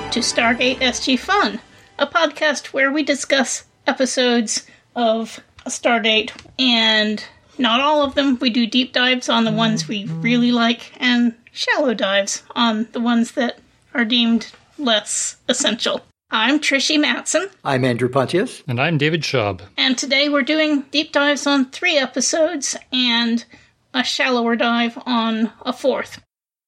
to Stargate SG Fun, a podcast where we discuss episodes of Stargate, and not all of them. We do deep dives on the ones we really like, and shallow dives on the ones that are deemed less essential. I'm Trishie Matson. I'm Andrew Pontius. And I'm David Schaub. And today we're doing deep dives on 3 episodes and a shallower dive on a 4th.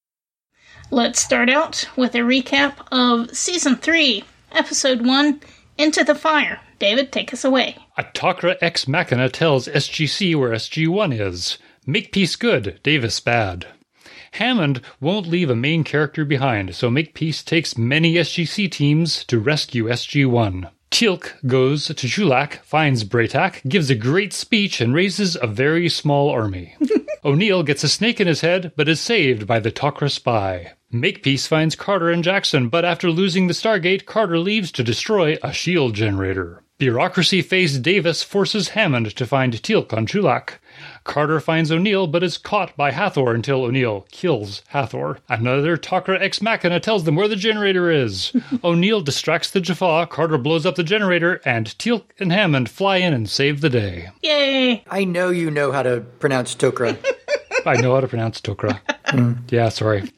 Let's start out with a recap of Season 3, Episode 1, Into the Fire. David, take us away. A Tok'ra ex machina tells SGC where SG-1 is. Makepeace good, Davis bad. Hammond won't leave a main character behind, so Makepeace takes many SGC teams to rescue SG-1. Teal'c goes to Chulak, finds Bra'tac, gives a great speech, and raises a very small army. O'Neill gets a snake in his head, but is saved by the Tok'ra spy. Makepeace finds Carter and Jackson, but after losing the Stargate, Carter leaves to destroy a shield generator. Bureaucracy-faced Davis forces Hammond to find Teal'c on Chulak. Carter finds O'Neill, but is caught by Hathor until O'Neill kills Hathor. Another Tok'ra ex machina tells them where the generator is. O'Neill distracts the Jaffa, Carter blows up the generator, and Teal'c and Hammond fly in and save the day. Yay! I know you know how to pronounce Tok'ra. I know how to pronounce Tok'ra. Yeah, sorry.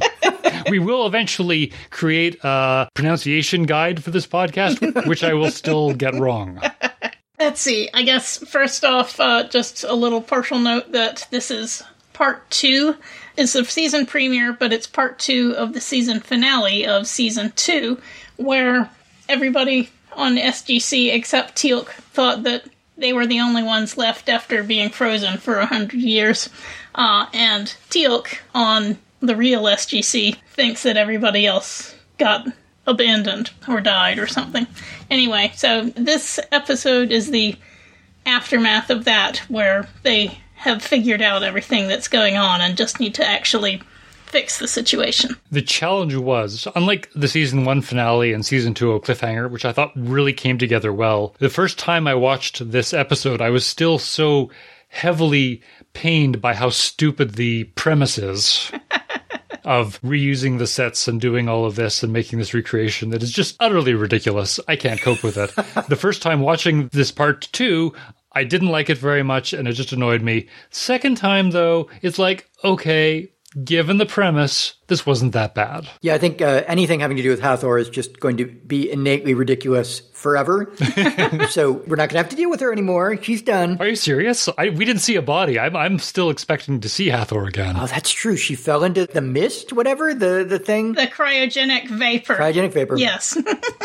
We will eventually create a pronunciation guide for this podcast, which I will still get wrong. Let's see. I guess first off, just a little partial note that this is part 2. It's the season premiere, but it's part 2 of the season finale of season 2, where everybody on SGC except Teal'c thought that they were the only ones left after being frozen for 100 years. And Teal'c on the real SGC thinks that everybody else got abandoned or died or something. Anyway, so this episode is the aftermath of that, where they have figured out everything that's going on and just need to actually fix the situation. The challenge was, unlike the season 1 finale and season 2 cliffhanger, which I thought really came together well, the first time I watched this episode, I was still so heavily pained by how stupid the premise is. Of reusing the sets and doing all of this and making this recreation that is just utterly ridiculous. I can't cope with it. The first time watching this part 2, I didn't like it very much and it just annoyed me. Second time, though, it's like, okay, given the premise, this wasn't that bad. Yeah, I think anything having to do with Hathor is just going to be innately ridiculous forever. So we're not going to have to deal with her anymore. She's done. Are you serious? We didn't see a body. I'm still expecting to see Hathor again. Oh, that's true. She fell into the mist, whatever, the thing. The cryogenic vapor. Cryogenic vapor. Yes.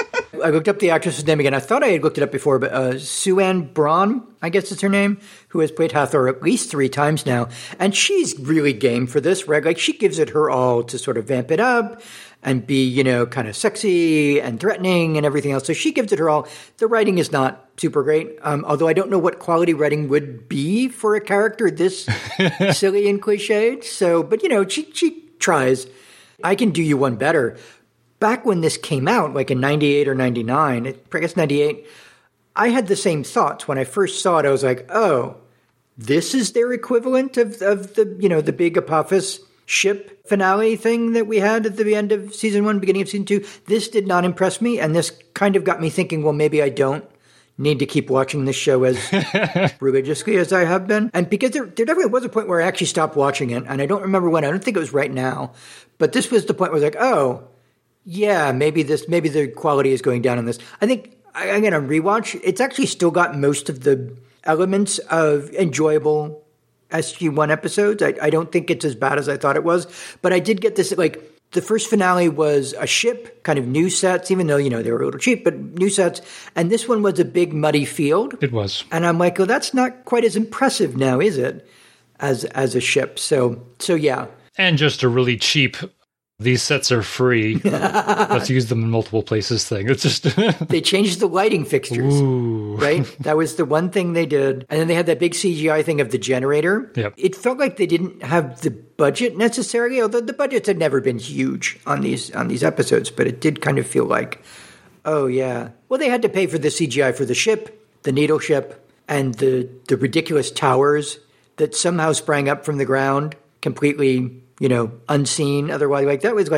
I looked up the actress's name again. I thought I had looked it up before, but Sue-Ann Braun, I guess is her name, who has played Hathor at least 3 times now. And she's really game for this, right? Like, she gives it her all to sort of vamp it up and be, you know, kind of sexy and threatening and everything else. So she gives it her all. The writing is not super great, although I don't know what quality writing would be for a character this silly and cliched. So, but, you know, she tries. I can do you one better. Back when this came out, like in 98 or 99, I guess 98, I had the same thoughts. When I first saw it, I was like, oh, this is their equivalent of the, you know, the big Apophis ship finale thing that we had at the end of season 1, beginning of season 2. This did not impress me, and this kind of got me thinking, well, maybe I don't need to keep watching this show as religiously as I have been. And because there definitely was a point where I actually stopped watching it, and I don't remember when. I don't think it was right now, but this was the point where I was like, oh, yeah, maybe the quality is going down on this. I think, again, on rewatch, it's actually still got most of the elements of enjoyable SG-1 episodes. I don't think it's as bad as I thought it was, but I did get this, like, the first finale was a ship, kind of new sets, even though, you know, they were a little cheap, but new sets, and this one was a big muddy field. It was. And I'm like, oh, that's not quite as impressive now, is it, as a ship? So yeah. And just a really cheap, these sets are free, let's use them in multiple places thing. It's just... They changed the lighting fixtures, Ooh. Right? That was the one thing they did. And then they had that big CGI thing of the generator. Yep. It felt like they didn't have the budget necessarily, although the budgets had never been huge on these episodes, but it did kind of feel like, oh yeah. Well, they had to pay for the CGI for the ship, the needle ship, and the ridiculous towers that somehow sprang up from the ground completely, you know, unseen otherwise. Like, that was like,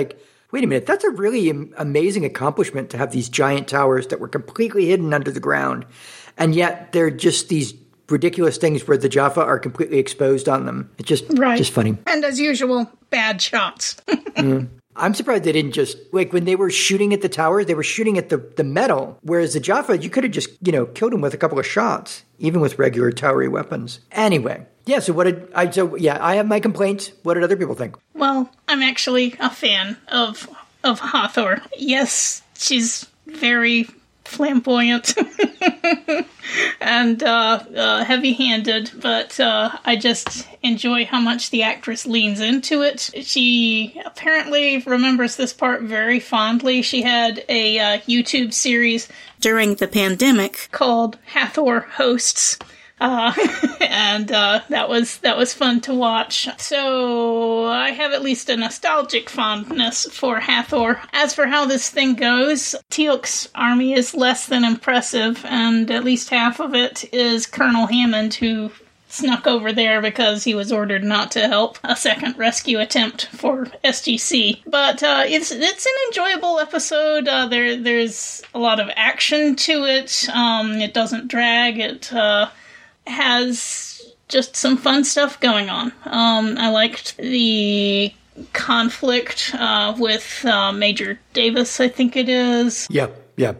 wait a minute, that's a really amazing accomplishment to have these giant towers that were completely hidden under the ground. And yet they're just these ridiculous things where the Jaffa are completely exposed on them. It's just funny. And as usual, bad shots. I'm surprised they didn't just, like, when they were shooting at the towers, they were shooting at the metal, whereas the Jaffa, you could have just, killed them with a couple of shots, even with regular towery weapons. Anyway, yeah, I have my complaints. What did other people think? Well, I'm actually a fan of Hathor. Yes, she's very flamboyant and heavy-handed, but I just enjoy how much the actress leans into it. She apparently remembers this part very fondly. She had a YouTube series during the pandemic called Hathor Hosts. And that was fun to watch. So I have at least a nostalgic fondness for Hathor. As for how this thing goes, Teal'c's army is less than impressive, and at least half of it is Colonel Hammond, who snuck over there because he was ordered not to help a second rescue attempt for SGC. But it's an enjoyable episode. There's a lot of action to it. It doesn't drag. It has just some fun stuff going on. I liked the conflict with Major Davis, I think it is. Yep.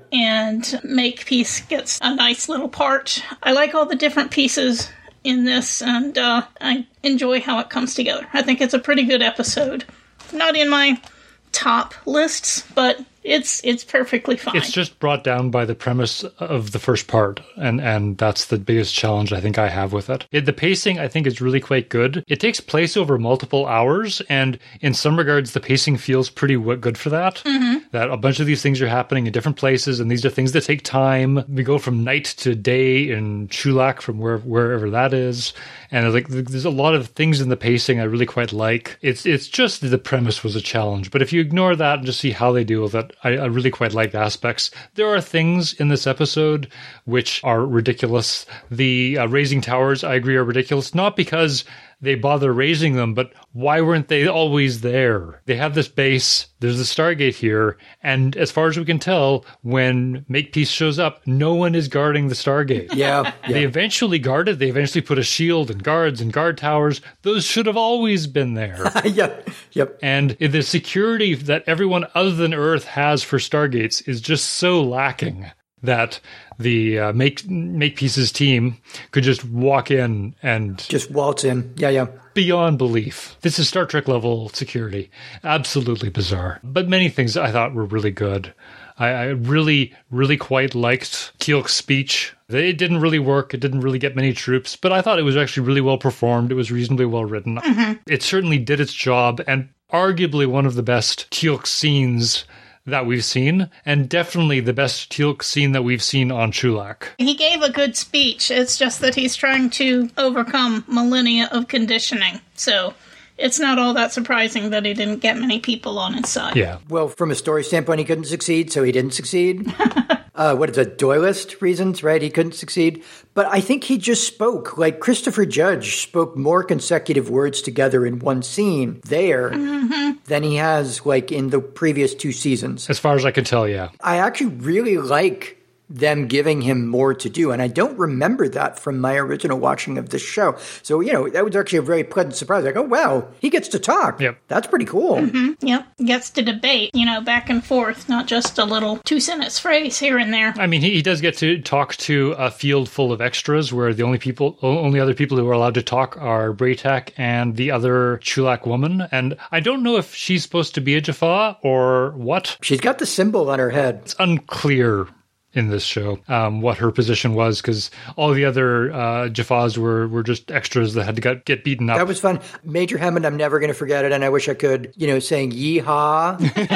And Makepeace gets a nice little part. I like all the different pieces in this, and I enjoy how it comes together. I think it's a pretty good episode. Not in my top lists, but it's perfectly fine. It's just brought down by the premise of the first part, and that's the biggest challenge I think I have with it. The pacing, I think, is really quite good. It takes place over multiple hours, and in some regards, the pacing feels pretty good for that. Mm-hmm. That a bunch of these things are happening in different places, and these are things that take time. We go from night to day in Chulak, from wherever that is, and there's a lot of things in the pacing I really quite like. It's just the premise was a challenge, but if you ignore that and just see how they deal with it, I really quite like aspects. There are things in this episode which are ridiculous. The raising towers, I agree, are ridiculous. Not because they bother raising them, but why weren't they always there? They have this base, there's the Stargate here, and as far as we can tell, when Makepeace shows up, no one is guarding the Stargate. Yeah. They eventually guard it. They eventually put a shield and guards and guard towers. Those should have always been there. Yep. And the security that everyone other than Earth has for Stargates is just so lacking that the Makepeace's team could just walk in and just waltz in. Yeah. Beyond belief. This is Star Trek level security. Absolutely bizarre. But many things I thought were really good. I really, really quite liked Teal'c's speech. It didn't really work. It didn't really get many troops, but I thought it was actually really well performed. It was reasonably well written. Mm-hmm. It certainly did its job, and arguably one of the best Teal'c scenes that we've seen, and definitely the best Teal'c scene that we've seen on Chulak. He gave a good speech. It's just that he's trying to overcome millennia of conditioning. So it's not all that surprising that he didn't get many people on his side. Yeah. Well, from a story standpoint, he couldn't succeed, so he didn't succeed. What is it, Doylist reasons, right? He couldn't succeed. But I think he just spoke, like Christopher Judge spoke more consecutive words together in one scene there than he has, like, in the previous two seasons. As far as I can tell, yeah. I actually really like them giving him more to do, and I don't remember that from my original watching of this show. So, that was actually a very pleasant surprise. Like, oh, wow, he gets to talk. Yep. That's pretty cool. Mm-hmm. Yep, gets to debate, back and forth, not just a little two-sentence phrase here and there. I mean, he does get to talk to a field full of extras where the only other people who are allowed to talk are Bra'tac and the other Chulak woman, and I don't know if she's supposed to be a Jaffa or what. She's got the symbol on her head. It's unclear in this show what her position was, because all the other Jaffas were just extras that had to get beaten up. That was fun. Major Hammond, I'm never going to forget it, and I wish I could, saying yeehaw.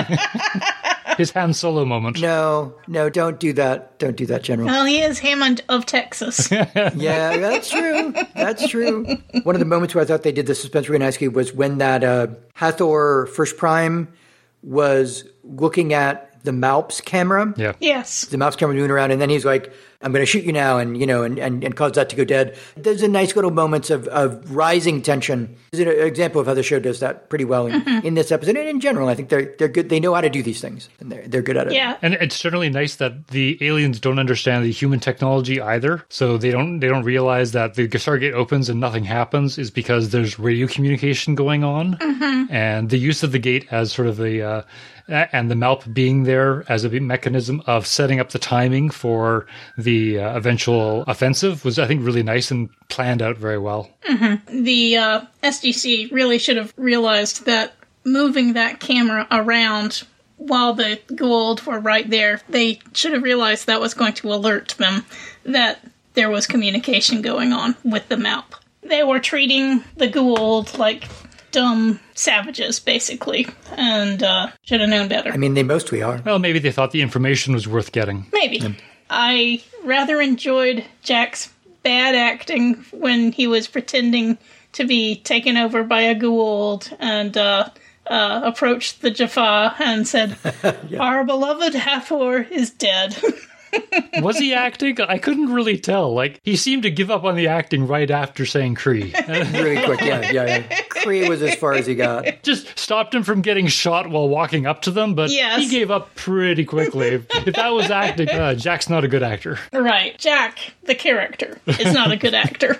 His Han Solo moment. No, don't do that. Don't do that, General. Well, he is Hammond of Texas. Yeah, that's true. That's true. One of the moments where I thought they did the suspense really nicely was when that Hathor First Prime was looking at the Malps camera. Yeah. Yes. The Malps camera moving around, and then he's like, I'm going to shoot you now, and and cause that to go dead. There's a nice little moments of rising tension. This is an example of how the show does that pretty well in this episode. And in general, I think they're good. They know how to do these things, and they're good at it. Yeah. And it's certainly nice that the aliens don't understand the human technology either. So they don't realize that the Stargate opens and nothing happens is because there's radio communication going on. And the use of the gate as sort of and the MALP being there as a mechanism of setting up the timing for the eventual offensive was, I think, really nice and planned out very well. The SGC really should have realized that moving that camera around while the Goa'uld were right there, they should have realized that was going to alert them that there was communication going on with the MALP. They were treating the Goa'uld like dumb savages, basically, and should have known better. I mean, they mostly are. Well, maybe they thought the information was worth getting. Maybe. Yeah. I rather enjoyed Jack's bad acting when he was pretending to be taken over by a Goa'uld and approached the Jaffa and said, Our beloved Hathor is dead. Was he acting? I couldn't really tell. Like, he seemed to give up on the acting right after saying Kree. Really quick, yeah. Kree was as far as he got. Just stopped him from getting shot while walking up to them, but he gave up pretty quickly. If that was acting, Jack's not a good actor. Right. Jack, the character, is not a good actor.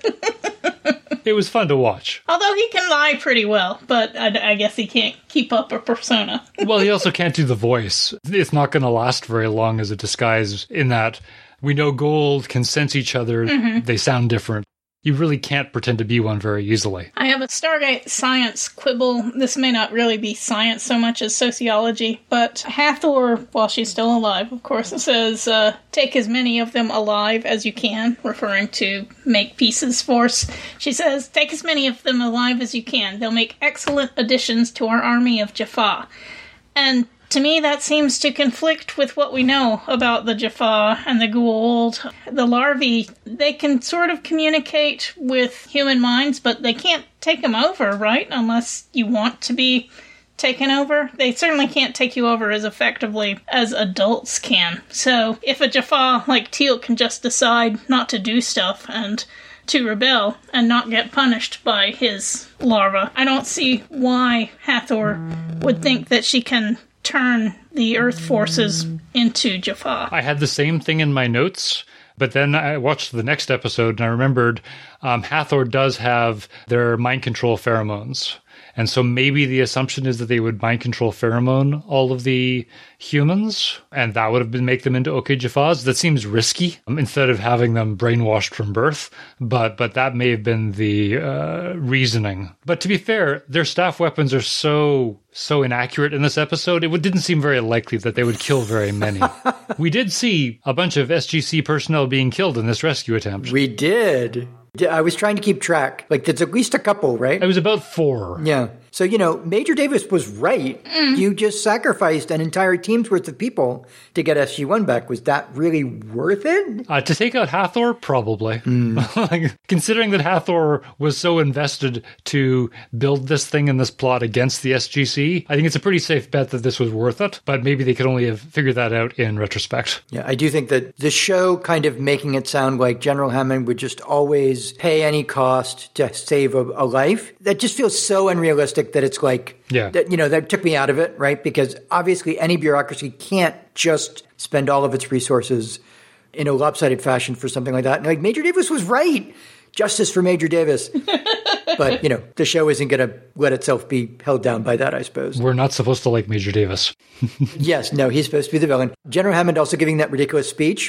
It was fun to watch. Although he can lie pretty well, but I guess he can't keep up a persona. Well, he also can't do the voice. It's not going to last very long as a disguise in that we know Goa'uld can sense each other. They sound different. You really can't pretend to be one very easily. I have a Stargate science quibble. This may not really be science so much as sociology, but Hathor, while she's still alive, of course, it says, take as many of them alive as you can, referring to Makepeace's force. She says, take as many of them alive as you can. They'll make excellent additions to our army of Jaffa. And to me, that seems to conflict with what we know about the Jaffa and the Goa'uld. The larvae, they can sort of communicate with human minds, but they can't take them over, right? Unless you want to be taken over. They certainly can't take you over as effectively as adults can. So if a Jaffa like Teal'c can just decide not to do stuff and to rebel and not get punished by his larva, I don't see why Hathor would think that she can turn the Earth forces into Jaffa. I had the same thing in my notes, but then I watched the next episode and I remembered Hathor does have their mind control pheromones. And so maybe the assumption is that they would mind control pheromone all of the humans, and that would have been make them into OK Jaffas. That seems risky instead of having them brainwashed from birth, but that may have been the reasoning. But to be fair, their staff weapons are so inaccurate in this episode, it didn't seem very likely that they would kill very many. We did see a bunch of SGC personnel being killed in this rescue attempt. We did. I was trying to keep track. Like, there's at least a couple, right? It was about 4. Yeah. So, Major Davis was right. You just sacrificed an entire team's worth of people to get SG-1 back. Was that really worth it? To take out Hathor, probably. Considering that Hathor was so invested to build this thing and this plot against the SGC, I think it's a pretty safe bet that this was worth it. But maybe they could only have figured that out in retrospect. Yeah, I do think that the show kind of making it sound like General Hammond would just always pay any cost to save a life, that just feels so unrealistic that it's like, that took me out of it, right? Because obviously any bureaucracy can't just spend all of its resources in a lopsided fashion for something like that. And like, Major Davis was right. Justice for Major Davis. But, the show isn't going to let itself be held down by that, I suppose. We're not supposed to like Major Davis. Yes, no, he's supposed to be the villain. General Hammond also giving that ridiculous speech.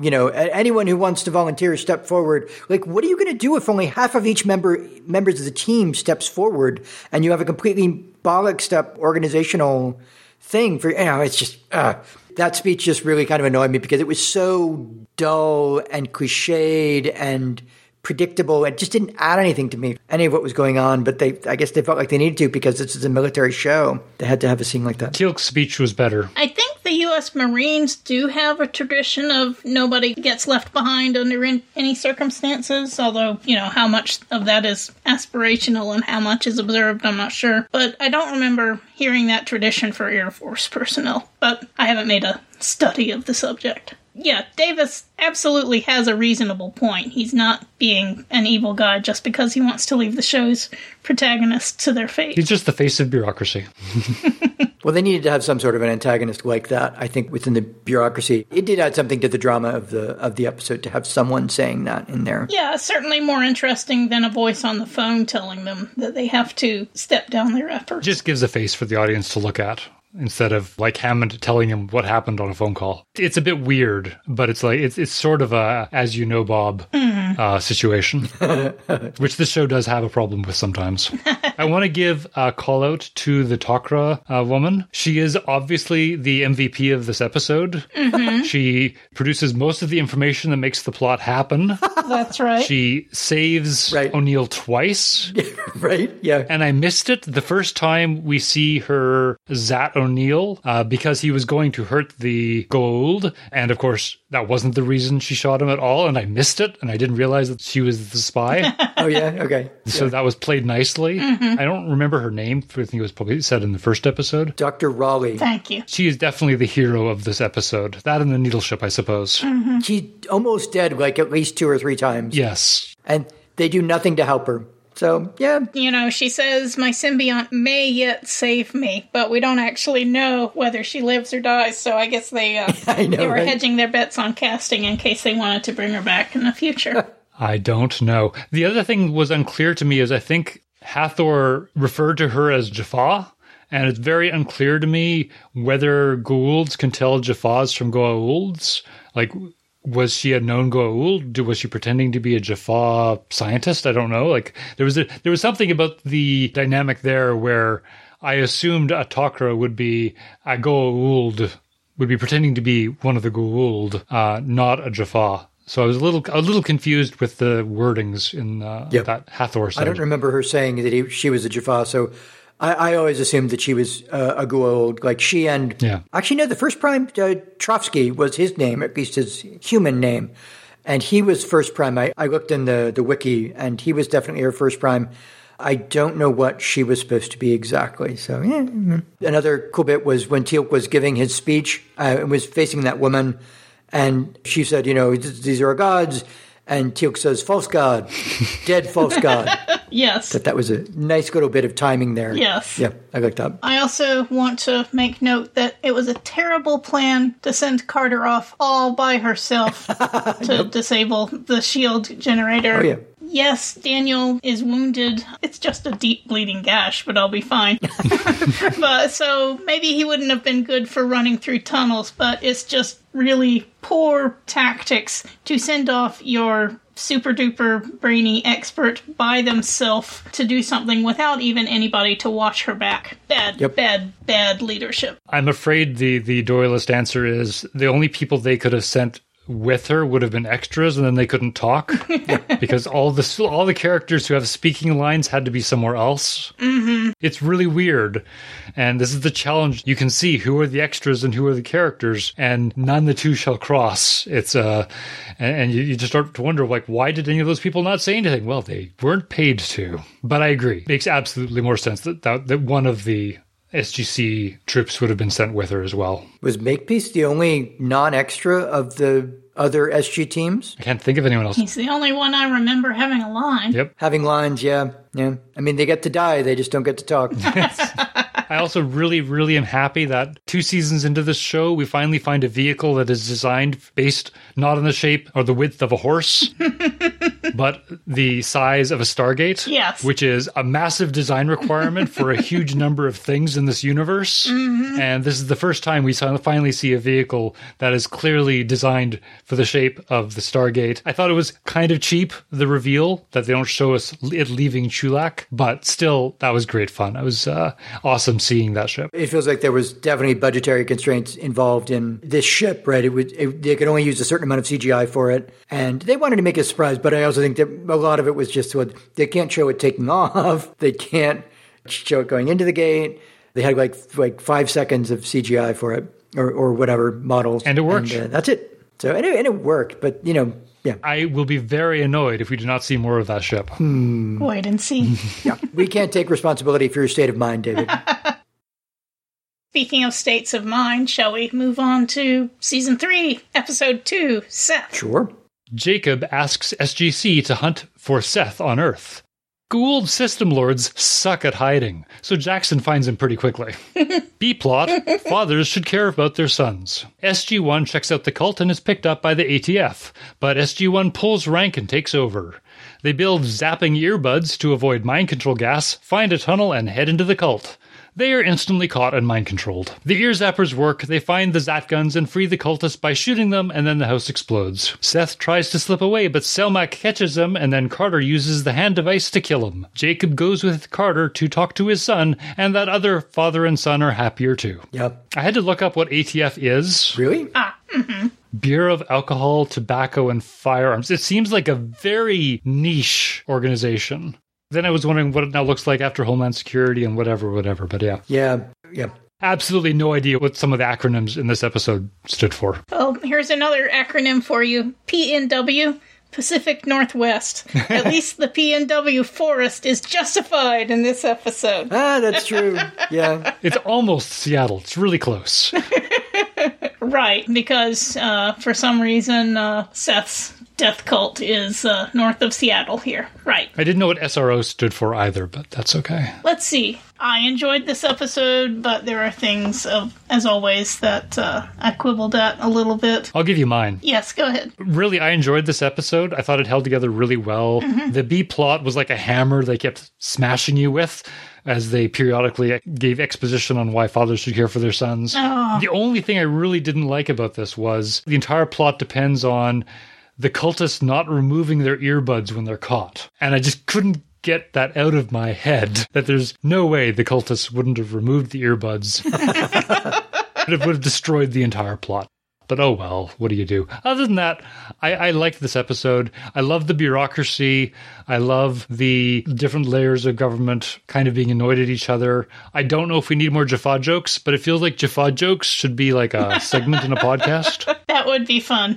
Anyone who wants to volunteer, step forward. Like, what are you going to do if only half of each members of the team steps forward and you have a completely bollocksed up organizational thing for, it's just, that speech just really kind of annoyed me because it was so dull and cliched and predictable. It just didn't add anything to me, any of what was going on. But I guess they felt like they needed to because this is a military show. They had to have a scene like that. Teal'c's speech was better. I think the U.S. Marines do have a tradition of nobody gets left behind under any circumstances, although, how much of that is aspirational and how much is observed, I'm not sure. But I don't remember hearing that tradition for Air Force personnel, but I haven't made a study of the subject. Yeah, Davis absolutely has a reasonable point. He's not being an evil guy just because he wants to leave the show's protagonists to their fate. He's just the face of bureaucracy. Well, they needed to have some sort of an antagonist like that, I think, within the bureaucracy. It did add something to the drama of the episode to have someone saying that in there. Yeah, certainly more interesting than a voice on the phone telling them that they have to step down their efforts. Just gives a face for the audience to look at, instead of like Hammond telling him what happened on a phone call. It's a bit weird, but it's like it's sort of a as you know Bob situation, which this show does have a problem with sometimes. I want to give a call out to the Tok'ra woman. She is obviously the MVP of this episode. She produces most of the information that makes the plot happen. That's right. She saves O'Neill twice. Right? Yeah. And I missed it the first time we see her zat O'Neill because he was going to hurt the Goa'uld. And of course, that wasn't the reason she shot him at all. And I missed it. And I didn't realize that she was the spy. Oh, yeah? Okay. So that was played nicely. I don't remember her name. I think it was probably said in the first episode. Dr. Raleigh. Thank you. She is definitely the hero of this episode. That and the needle ship, I suppose. She's almost dead like at least 2 or 3 times. Yes. And they do nothing to help her. So, yeah. You know, she says, my symbiont may yet save me, but we don't actually know whether she lives or dies, so I guess they, they were hedging their bets on casting in case they wanted to bring her back in the future. I don't know. The other thing was unclear to me is I think Hathor referred to her as Jaffa, and it's very unclear to me whether Goa'ulds can tell Jaffas from Goa'ulds. Like, was she a known Goa'uld? Was she pretending to be a Jaffa scientist? I don't know. Like, there was something about the dynamic there where I assumed a Tok'ra would be a Goa'uld, would be pretending to be one of the Goa'uld, not a Jaffa. So I was a little confused with the wordings in that Hathor said. I don't remember her saying that she was a Jaffa, so I always assumed that she was a Goa'uld, like she and... Yeah. Actually, no, the first Prime, Trotsky was his name, at least his human name. And he was first Prime. I looked in the wiki, and he was definitely her first Prime. I don't know what she was supposed to be exactly. So, yeah. Another cool bit was when Teal'c was giving his speech, and was facing that woman, and she said, you know, these are our gods. And Teal'c says, false god, dead false god. Yes. That was a nice little bit of timing there. Yes. Yeah, I like that. I also want to make note that it was a terrible plan to send Carter off all by herself to disable the shield generator. Oh, yeah. Yes, Daniel is wounded. It's just a deep bleeding gash, but I'll be fine. But so maybe he wouldn't have been good for running through tunnels, but it's just really poor tactics to send off your super duper brainy expert by themselves to do something without even anybody to watch her back. Bad leadership. I'm afraid the Doylist answer is the only people they could have sent with her would have been extras, and then they couldn't talk because all the characters who have speaking lines had to be somewhere else. It's really weird, and this is the challenge. You can see who are the extras and who are the characters, and none the two shall cross. It's and you just start to wonder, like, why did any of those people not say anything? Well, they weren't paid to. But I agree, it makes absolutely more sense that one of the SGC troops would have been sent with her as well. Was Makepeace the only non-extra of the other SG teams? I can't think of anyone else. He's the only one I remember having a line. Yep. Having lines, yeah. I mean, they get to die, they just don't get to talk. I also really, really am happy that 2 seasons into this show, we finally find a vehicle that is designed based not on the shape or the width of a horse, but the size of a Stargate. Yes. Which is a massive design requirement for a huge number of things in this universe. And this is the first time we finally see a vehicle that is clearly designed for the shape of the Stargate. I thought it was kind of cheap, the reveal, that they don't show us it leaving Chulak, but still, that was great fun. It was awesome seeing that ship. It feels like there was definitely budgetary constraints involved in this ship, right? They could only use a certain amount of CGI for it, and they wanted to make it a surprise, but I also think that a lot of it was just what they can't show it taking off, they can't show it going into the gate. They had like 5 seconds of CGI for it, or whatever models, and it worked. And, that's it. So and it worked, but yeah. I will be very annoyed if we do not see more of that ship. Wait and see. Yeah, we can't take responsibility for your state of mind, David. Speaking of states of mind, shall we move on to Season 3, Episode 2, Seth? Sure. Jacob asks SGC to hunt for Seth on Earth. Gould system lords suck at hiding, so Jackson finds him pretty quickly. B-plot, fathers should care about their sons. SG-1 checks out the cult and is picked up by the ATF, but SG-1 pulls rank and takes over. They build zapping earbuds to avoid mind control gas, find a tunnel, and head into the cult. They are instantly caught and mind-controlled. The ear zappers work, they find the Zat guns and free the cultists by shooting them, and then the house explodes. Seth tries to slip away, but Selmak catches him, and then Carter uses the hand device to kill him. Jacob goes with Carter to talk to his son, and that other father and son are happier too. Yep. I had to look up what ATF is. Really? Bureau of Alcohol, Tobacco, and Firearms. It seems like a very niche organization. Then I was wondering what it now looks like after Homeland Security and whatever, but yeah. Yeah. Absolutely no idea what some of the acronyms in this episode stood for. Well, here's another acronym for you. PNW, Pacific Northwest. At least the PNW forest is justified in this episode. Ah, that's true. Yeah. It's almost Seattle. It's really close. Right, because for some reason Seth's death cult is north of Seattle here. Right. I didn't know what SRO stood for either, but that's okay. Let's see. I enjoyed this episode, but there are things, as always, that I quibbled at a little bit. I'll give you mine. Yes, go ahead. Really, I enjoyed this episode. I thought it held together really well. The B plot was like a hammer they kept smashing you with, as they periodically gave exposition on why fathers should care for their sons. Oh. The only thing I really didn't like about this was the entire plot depends on the cultists not removing their earbuds when they're caught. And I just couldn't get that out of my head, that there's no way the cultists wouldn't have removed the earbuds. It would have destroyed the entire plot. But oh well, what do you do? Other than that, I liked this episode. I love the bureaucracy. I love the different layers of government kind of being annoyed at each other. I don't know if we need more Jaffa jokes, but it feels like Jaffa jokes should be like a segment in a podcast. That would be fun.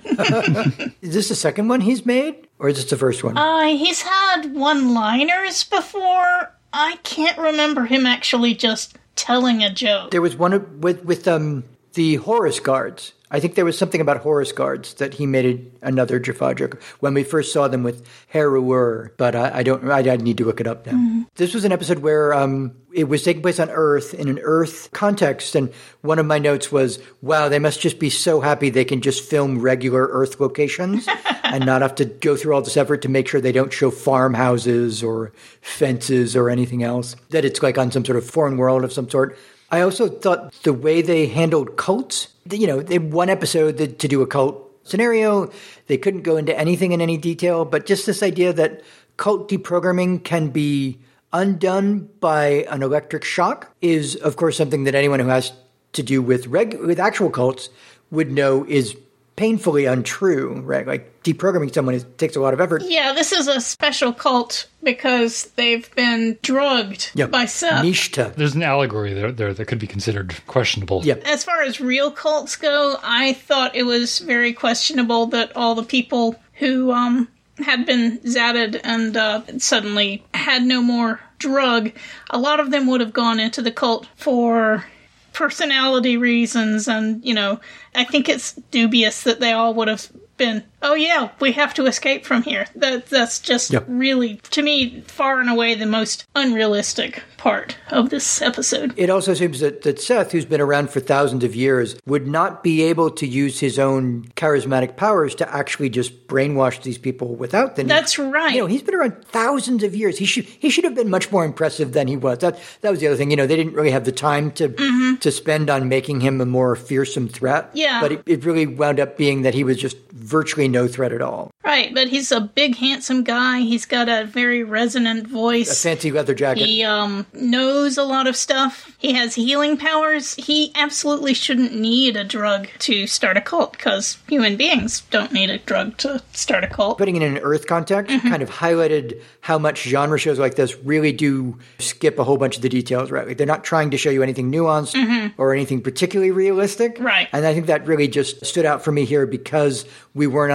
Is this the second one he's made? Or is this the first one? He's had one-liners before. I can't remember him actually just telling a joke. There was one with the Horus guards. I think there was something about Horus guards that he made another Jaffa joke when we first saw them with Heruur, but I need to look it up now. Mm-hmm. This was an episode where it was taking place on Earth in an Earth context, and one of my notes was, wow, they must just be so happy they can just film regular Earth locations and not have to go through all this effort to make sure they don't show farmhouses or fences or anything else, that it's like on some sort of foreign world of some sort. I also thought the way they handled cults, they had one episode to do a cult scenario. They couldn't go into anything in any detail, but just this idea that cult deprogramming can be undone by an electric shock is, of course, something that anyone who has to do with actual cults would know is painfully untrue, right? Like deprogramming someone takes a lot of effort. Yeah, this is a special cult because they've been drugged by Seth. Nishta. There's an allegory there that could be considered questionable. Yep. As far as real cults go, I thought it was very questionable that all the people who had been zatted and suddenly had no more drug, a lot of them would have gone into the cult for personality reasons, and I think it's dubious that they all would have been, oh yeah, we have to escape from here. That's just really, to me, far and away the most unrealistic part of this episode. It also seems that Seth, who's been around for thousands of years, would not be able to use his own charismatic powers to actually just brainwash these people without the need. That's right. He's been around thousands of years. He should have been much more impressive than he was. That was the other thing. They didn't really have the time to spend on making him a more fearsome threat. Yeah. But it really wound up being that he was just virtually no threat at all. Right, but he's a big, handsome guy. He's got a very resonant voice. A fancy leather jacket. He knows a lot of stuff. He has healing powers. He absolutely shouldn't need a drug to start a cult, because human beings don't need a drug to start a cult. Putting it in an Earth context kind of highlighted how much genre shows like this really do skip a whole bunch of the details, right? Like they're not trying to show you anything nuanced or anything particularly realistic. Right. And I think that really just stood out for me here because we weren't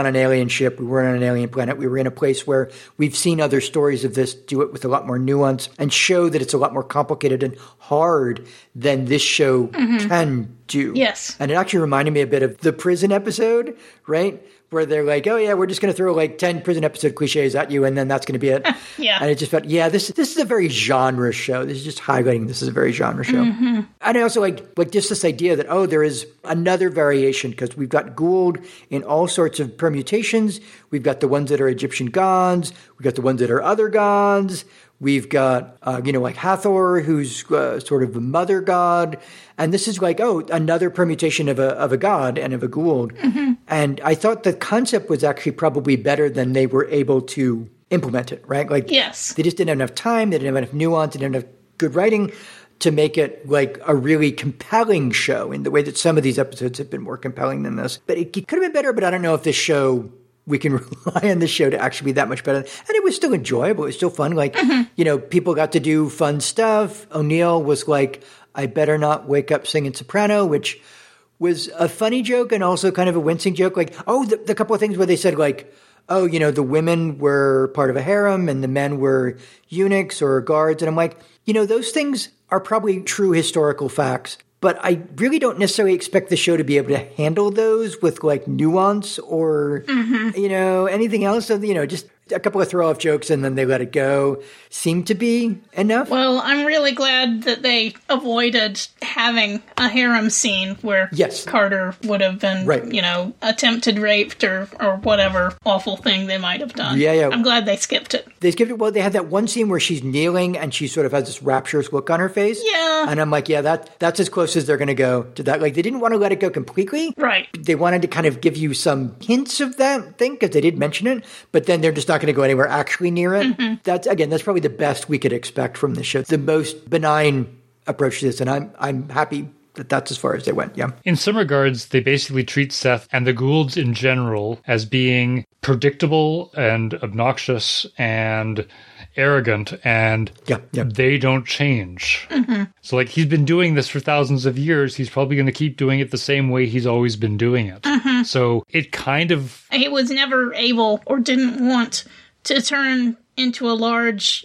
on an alien ship. We weren't on an alien planet. We were in a place where we've seen other stories of this do it with a lot more nuance and show that it's a lot more complicated and hard than this show can do. Yes. And it actually reminded me a bit of the prison episode, right? Where they're like, oh, yeah, we're just going to throw like 10 prison episode cliches at you, and then that's going to be it. Yeah. And it just felt, yeah, this is a very genre show. This is just highlighting this is a very genre show. And I also like just this idea that, oh, there is another variation, because we've got Gould in all sorts of permutations. We've got the ones that are Egyptian gods. We've got the ones that are other gods. We've got, like Hathor, who's sort of a mother god. And this is like, oh, another permutation of a god and of a Gould. And I thought the concept was actually probably better than they were able to implement it, right? Like, yes. They just didn't have enough time. They didn't have enough nuance. They didn't have enough good writing to make it like a really compelling show in the way that some of these episodes have been more compelling than this. But it could have been better, but I don't know if this show... we can rely on the show to actually be that much better. And it was still enjoyable. It was still fun. Like, people got to do fun stuff. O'Neill was like, I better not wake up singing soprano, which was a funny joke and also kind of a wincing joke. Like, the couple of things where they said like, oh, the women were part of a harem and the men were eunuchs or guards. And I'm like, those things are probably true historical facts. But I really don't necessarily expect the show to be able to handle those with like nuance or, anything else. So, just a couple of throw-off jokes and then they let it go seem to be enough. Well, I'm really glad that they avoided having a harem scene where Carter would have been, attempted raped or whatever awful thing they might have done. Yeah. I'm glad they skipped it. They skipped it. Well, they had that one scene where she's kneeling and she sort of has this rapturous look on her face. Yeah. And I'm like, yeah, that's as close as they're going to go to that. Like, they didn't want to let it go completely. Right. They wanted to kind of give you some hints of that thing because they did mention it, but then they're just not going to go anywhere actually near it. That's probably the best we could expect from this show. The most benign approach to this, and I'm happy that that's as far as they went, yeah. In some regards, they basically treat Seth and the Goulds in general as being predictable and obnoxious and arrogant, and they don't change. So, like, he's been doing this for thousands of years. He's probably going to keep doing it the same way he's always been doing it. So it kind of... He was never able or didn't want to turn into a large,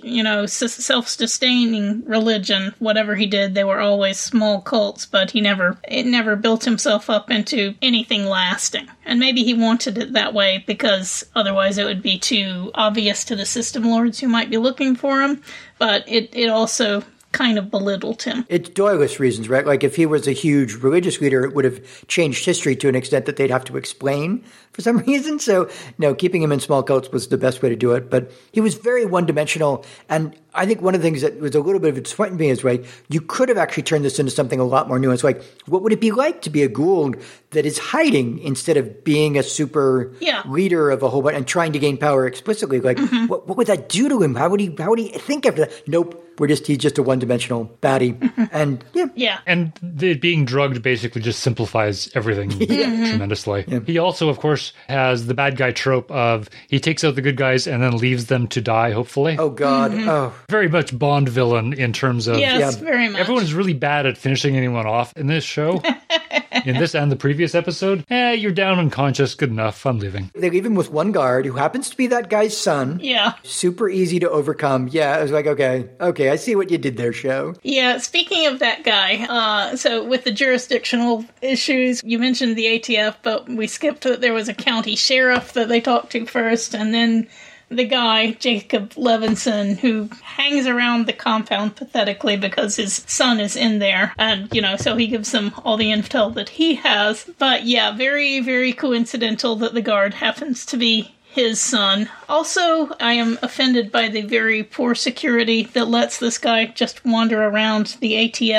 self-sustaining religion. Whatever he did, they were always small cults, but it never built himself up into anything lasting. And maybe he wanted it that way because otherwise it would be too obvious to the system lords who might be looking for him. But it also kind of belittled him. It's Doylist reasons, right? Like, if he was a huge religious leader, it would have changed history to an extent that they'd have to explain for some reason. So, no, keeping him in small cults was the best way to do it. But he was very one-dimensional. And I think one of the things that was a little bit of a disappointment to me is, right, you could have actually turned this into something a lot more nuanced. Like, what would it be like to be a Gould that is hiding instead of being a super leader of a whole bunch and trying to gain power explicitly? Like, what would that do to him? How would he think after that? Nope. He's just a one-dimensional baddie. And And being drugged basically just simplifies everything tremendously. Yeah. He also, of course, has the bad guy trope of he takes out the good guys and then leaves them to die, hopefully. Oh, God. Oh. Very much Bond villain in terms of... Yes, very much. Everyone's really bad at finishing anyone off in this show. In this and the previous episode. You're down unconscious. Good enough. I'm leaving. They leave him with one guard who happens to be that guy's son. Yeah. Super easy to overcome. Yeah, I was like, okay, I see what you did there, show. Yeah, speaking of that guy, so with the jurisdictional issues, you mentioned the ATF, but we skipped that there was a county sheriff that they talked to first, and then the guy, Jacob Levinson, who hangs around the compound pathetically because his son is in there. And, so he gives them all the intel that he has. But yeah, very, very coincidental that the guard happens to be his son. Also, I am offended by the very poor security that lets this guy just wander around the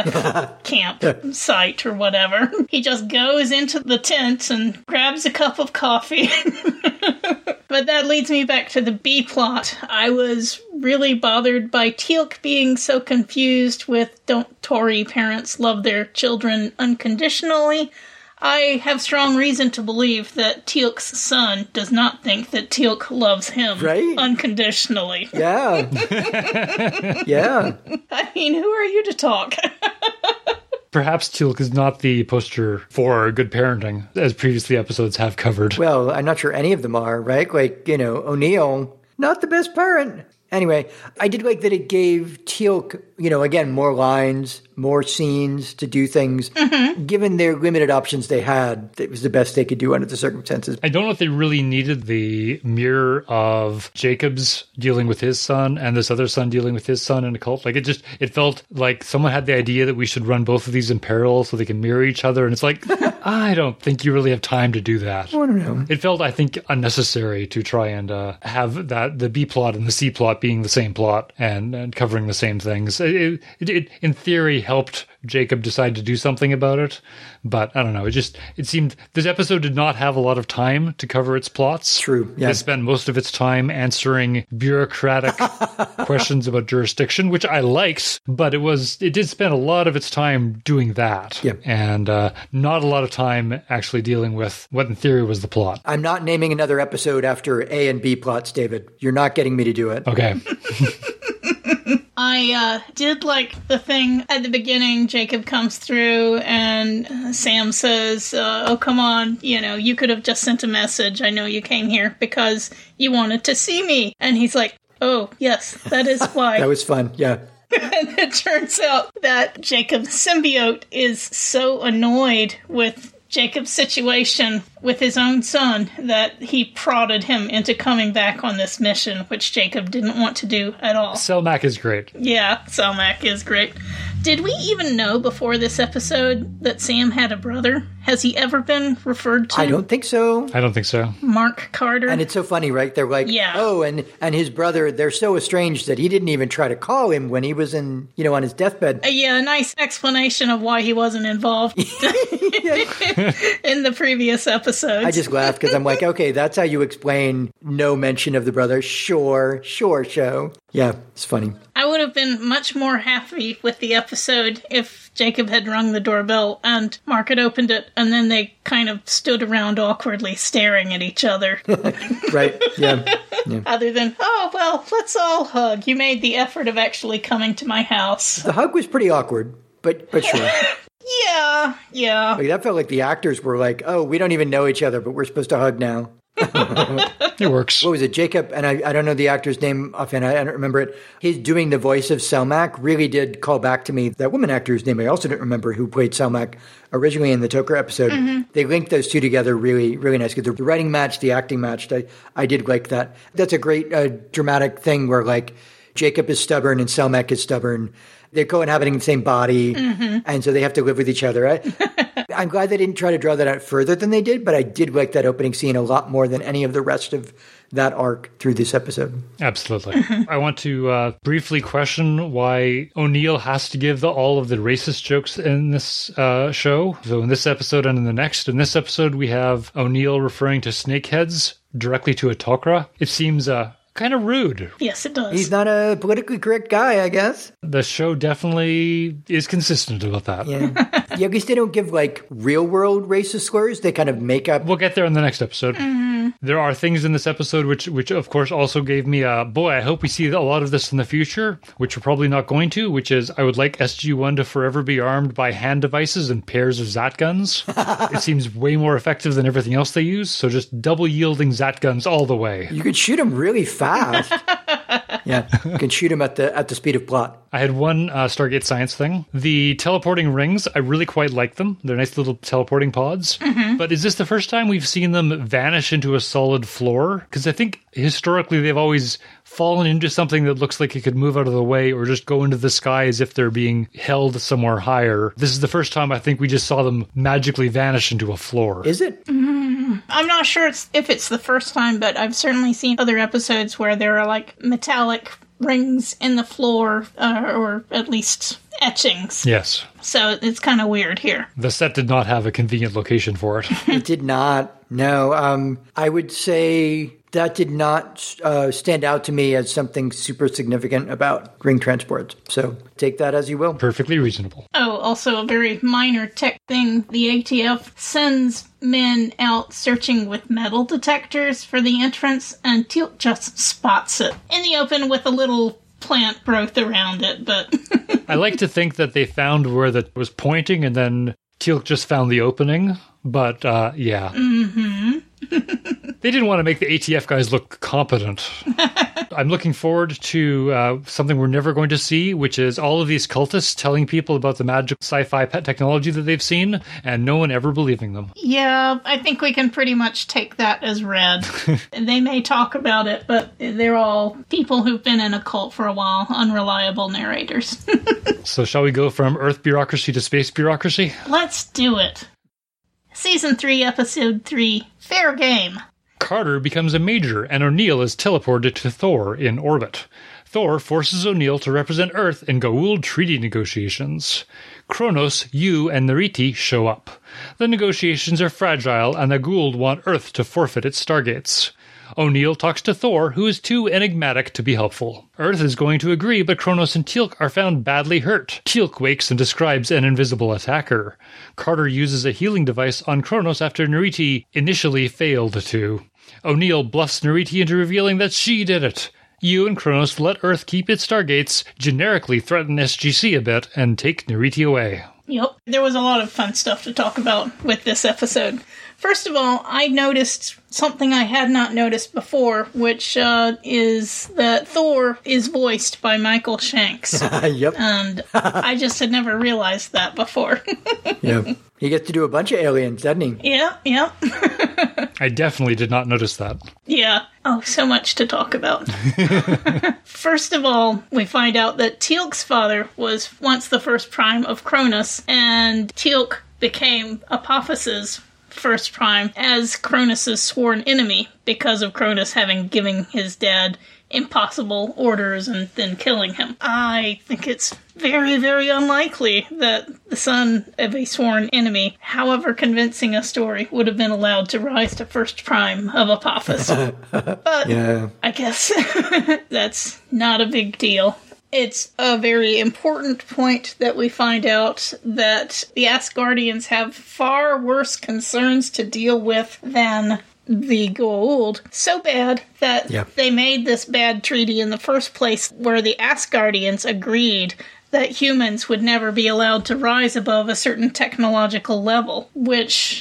ATF camp site or whatever. He just goes into the tent and grabs a cup of coffee. But that leads me back to the B plot. I was really bothered by Teal'c being so confused with don't Tory parents love their children unconditionally. I have strong reason to believe that Teal'c's son does not think that Teal'c loves him unconditionally. Yeah. Yeah. I mean, who are you to talk? Perhaps Teal'c is not the poster for good parenting, as previously episodes have covered. Well, I'm not sure any of them are, right? Like, O'Neill, not the best parent. Anyway, I did like that it gave Teal'c, again, more lines, more scenes to do things. Mm-hmm. Given their limited options they had, it was the best they could do under the circumstances. I don't know if they really needed the mirror of Jacob's dealing with his son and this other son dealing with his son in a cult. Like, it felt like someone had the idea that we should run both of these in parallel so they can mirror each other. And it's like, I don't think you really have time to do that. I don't know. It felt, I think, unnecessary to try and have the B plot and the C plot being the same plot and covering the same things. It in theory helped Jacob decide to do something about it, but I don't know. It seemed this episode did not have a lot of time to cover its plots. True. Yeah. It spent most of its time answering bureaucratic questions about jurisdiction, which I liked, but it did spend a lot of its time doing that, and not a lot of time actually dealing with what in theory was the plot. I'm not naming another episode after A and B plots, David. You're not getting me to do it. Okay. I did like the thing at the beginning. Jacob comes through and Sam says, oh, come on, you could have just sent a message. I know you came here because you wanted to see me. And he's like, oh, yes, that is why. That was fun, yeah. And it turns out that Jacob's symbiote is so annoyed with Jacob's situation with his own son that he prodded him into coming back on this mission, which Jacob didn't want to do at all. Selmac is great. Yeah, Selmac is great. Did we even know before this episode that Sam had a brother? Has he ever been referred to? I don't think so. I don't think so. Mark Carter? And it's so funny, right? They're like, oh, and his brother, they're so estranged that he didn't even try to call him when he was on his deathbed. Yeah, a nice explanation of why he wasn't involved in the previous episodes. I just laughed because I'm like, okay, that's how you explain no mention of the brother. Sure, show. Yeah, it's funny. I would have been much more happy with the episode if Jacob had rung the doorbell and Mark had opened it, and then they kind of stood around awkwardly staring at each other. Right, yeah. Other than, oh, well, let's all hug. You made the effort of actually coming to my house. The hug was pretty awkward, but sure. Yeah. Like, that felt like the actors were like, oh, we don't even know each other, but we're supposed to hug now. It works. What was it? Jacob, and I don't know the actor's name offhand. I don't remember it. He's doing the voice of Selmac really did call back to me that woman actor's name. I also don't remember who played Selmac originally in the Toker episode. Mm-hmm. They linked those two together really, really nice. Because the writing matched, the acting matched. I did like that. That's a great dramatic thing where like Jacob is stubborn and Selmac is stubborn. They're co-inhabiting the same body, and so they have to live with each other. I'm glad they didn't try to draw that out further than they did, but I did like that opening scene a lot more than any of the rest of that arc through this episode. Absolutely. I want to briefly question why O'Neill has to give all of the racist jokes in this show. So in this episode and in the next. In this episode, we have O'Neill referring to snakeheads directly to a Tok'ra. It seems kind of rude. Yes, it does. He's not a politically correct guy, I guess. The show definitely is consistent about that. Yeah. Yeah, at least they don't give like real world racist slurs. They kind of make up. We'll get there in the next episode. Mm-hmm. There are things in this episode which of course also gave me boy, I hope we see a lot of this in the future, which we're probably not going to, which is I would like SG-1 to forever be armed by hand devices and pairs of Zat guns. It seems way more effective than everything else they use, so just double yielding Zat guns all the way. You could shoot them really fast. Yeah, you can shoot them at the speed of plot. I had one Stargate Science thing. The teleporting rings, I really quite like them. They're nice little teleporting pods. Mm-hmm. But is this the first time we've seen them vanish into a solid floor? Because I think historically they've always fallen into something that looks like it could move out of the way or just go into the sky as if they're being held somewhere higher. This is the first time I think we just saw them magically vanish into a floor. Is it? I'm not sure if it's the first time, but I've certainly seen other episodes where there are like metallic rings in the floor, or at least etchings. Yes. So it's kind of weird here. The set did not have a convenient location for it. It did not. No. I would say that did not stand out to me as something super significant about ring transports. So take that as you will. Perfectly reasonable. Oh, also a very minor tech thing. The ATF sends men out searching with metal detectors for the entrance, and Teal'c just spots it in the open with a little plant growth around it, but... I like to think that they found where that was pointing and then Teal'c just found the opening, but yeah. Mm-hmm. They didn't want to make the ATF guys look competent. I'm looking forward to something we're never going to see, which is all of these cultists telling people about the magic sci-fi pet technology that they've seen, and no one ever believing them. Yeah, I think we can pretty much take that as read. They may talk about it, but they're all people who've been in a cult for a while, unreliable narrators. So shall we go from Earth bureaucracy to space bureaucracy? Let's do it. Season 3, Episode 3, Fair Game. Carter becomes a major, and O'Neill is teleported to Thor in orbit. Thor forces O'Neill to represent Earth in Goa'uld treaty negotiations. Kronos, Yu, and Neriti show up. The negotiations are fragile, and the Goa'uld want Earth to forfeit its stargates. O'Neill talks to Thor, who is too enigmatic to be helpful. Earth is going to agree, but Kronos and Teal'c are found badly hurt. Teal'c wakes and describes an invisible attacker. Carter uses a healing device on Kronos after Neriti initially failed to. O'Neill bluffs Neriti into revealing that she did it. Yu and Kronos let Earth keep its stargates, generically threaten SGC a bit, and take Neriti away. Yep. There was a lot of fun stuff to talk about with this episode. First of all, I noticed something I had not noticed before, which is that Thor is voiced by Michael Shanks. Yep. And I just had never realized that before. Yeah. He gets to do a bunch of aliens, doesn't he? Yeah. I definitely did not notice that. Yeah. Oh, so much to talk about. First of all, we find out that Teal'c's father was once the first prime of Cronus, and Teal'c became Apophis's first prime as Cronus' sworn enemy because of Cronus having given his dad impossible orders and then killing him. I think it's very, very unlikely that the son of a sworn enemy, however convincing a story, would have been allowed to rise to first prime of Apophis. But yeah. I guess that's not a big deal. It's a very important point that we find out that the Asgardians have far worse concerns to deal with than the Goa'uld. So bad that they made this bad treaty in the first place, where the Asgardians agreed that humans would never be allowed to rise above a certain technological level, which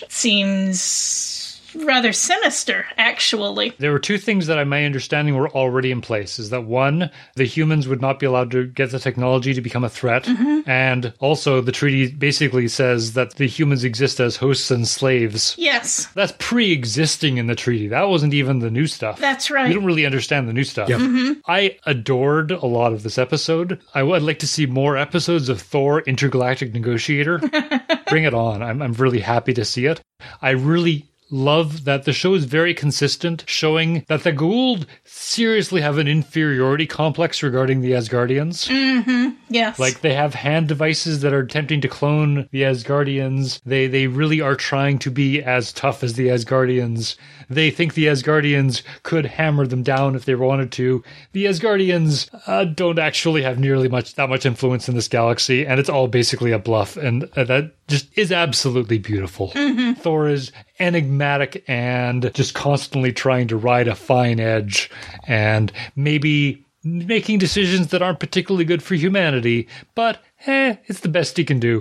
seems rather sinister, actually. There were two things that, in my understanding, were already in place. Is that one, the humans would not be allowed to get the technology to become a threat, and also the treaty basically says that the humans exist as hosts and slaves. Yes. That's pre-existing in the treaty. That wasn't even the new stuff. That's right. We don't really understand the new stuff. Yep. I adored a lot of this episode. I would like to see more episodes of Thor Intergalactic Negotiator. Bring it on. I'm really happy to see it. I really love that the show is very consistent, showing that the Goa'uld seriously have an inferiority complex regarding the Asgardians. Yes. Like, they have hand devices that are attempting to clone the Asgardians. They really are trying to be as tough as the Asgardians. They think the Asgardians could hammer them down if they wanted to. The Asgardians don't actually have nearly that much influence in this galaxy, and it's all basically a bluff, and that just is absolutely beautiful. Thor is enigmatic and just constantly trying to ride a fine edge, and maybe making decisions that aren't particularly good for humanity, but it's the best he can do.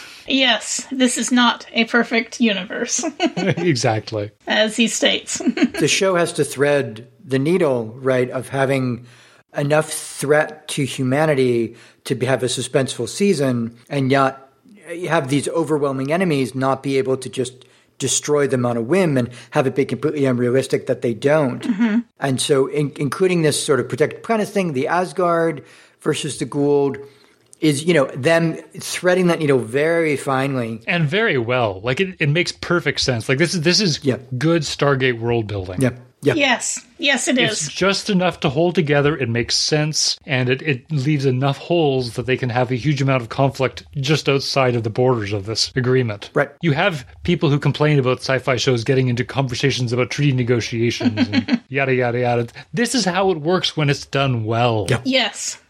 Yes, this is not a perfect universe. Exactly. As he states. The show has to thread the needle, right, of having enough threat to humanity to have a suspenseful season, and yet have these overwhelming enemies not be able to just destroy them on a whim and have it be completely unrealistic that they don't. And so including this sort of protected planet thing, the Asgard versus the Goa'uld, is, them threading that needle very finely. And very well. Like, it makes perfect sense. Like, this is good Stargate world building. Yep. Yes, it is. It's just enough to hold together. It makes sense, and it leaves enough holes that they can have a huge amount of conflict just outside of the borders of this agreement. Right. You have people who complain about sci-fi shows getting into conversations about treaty negotiations and yada, yada, yada. This is how it works when it's done well. Yep. Yes.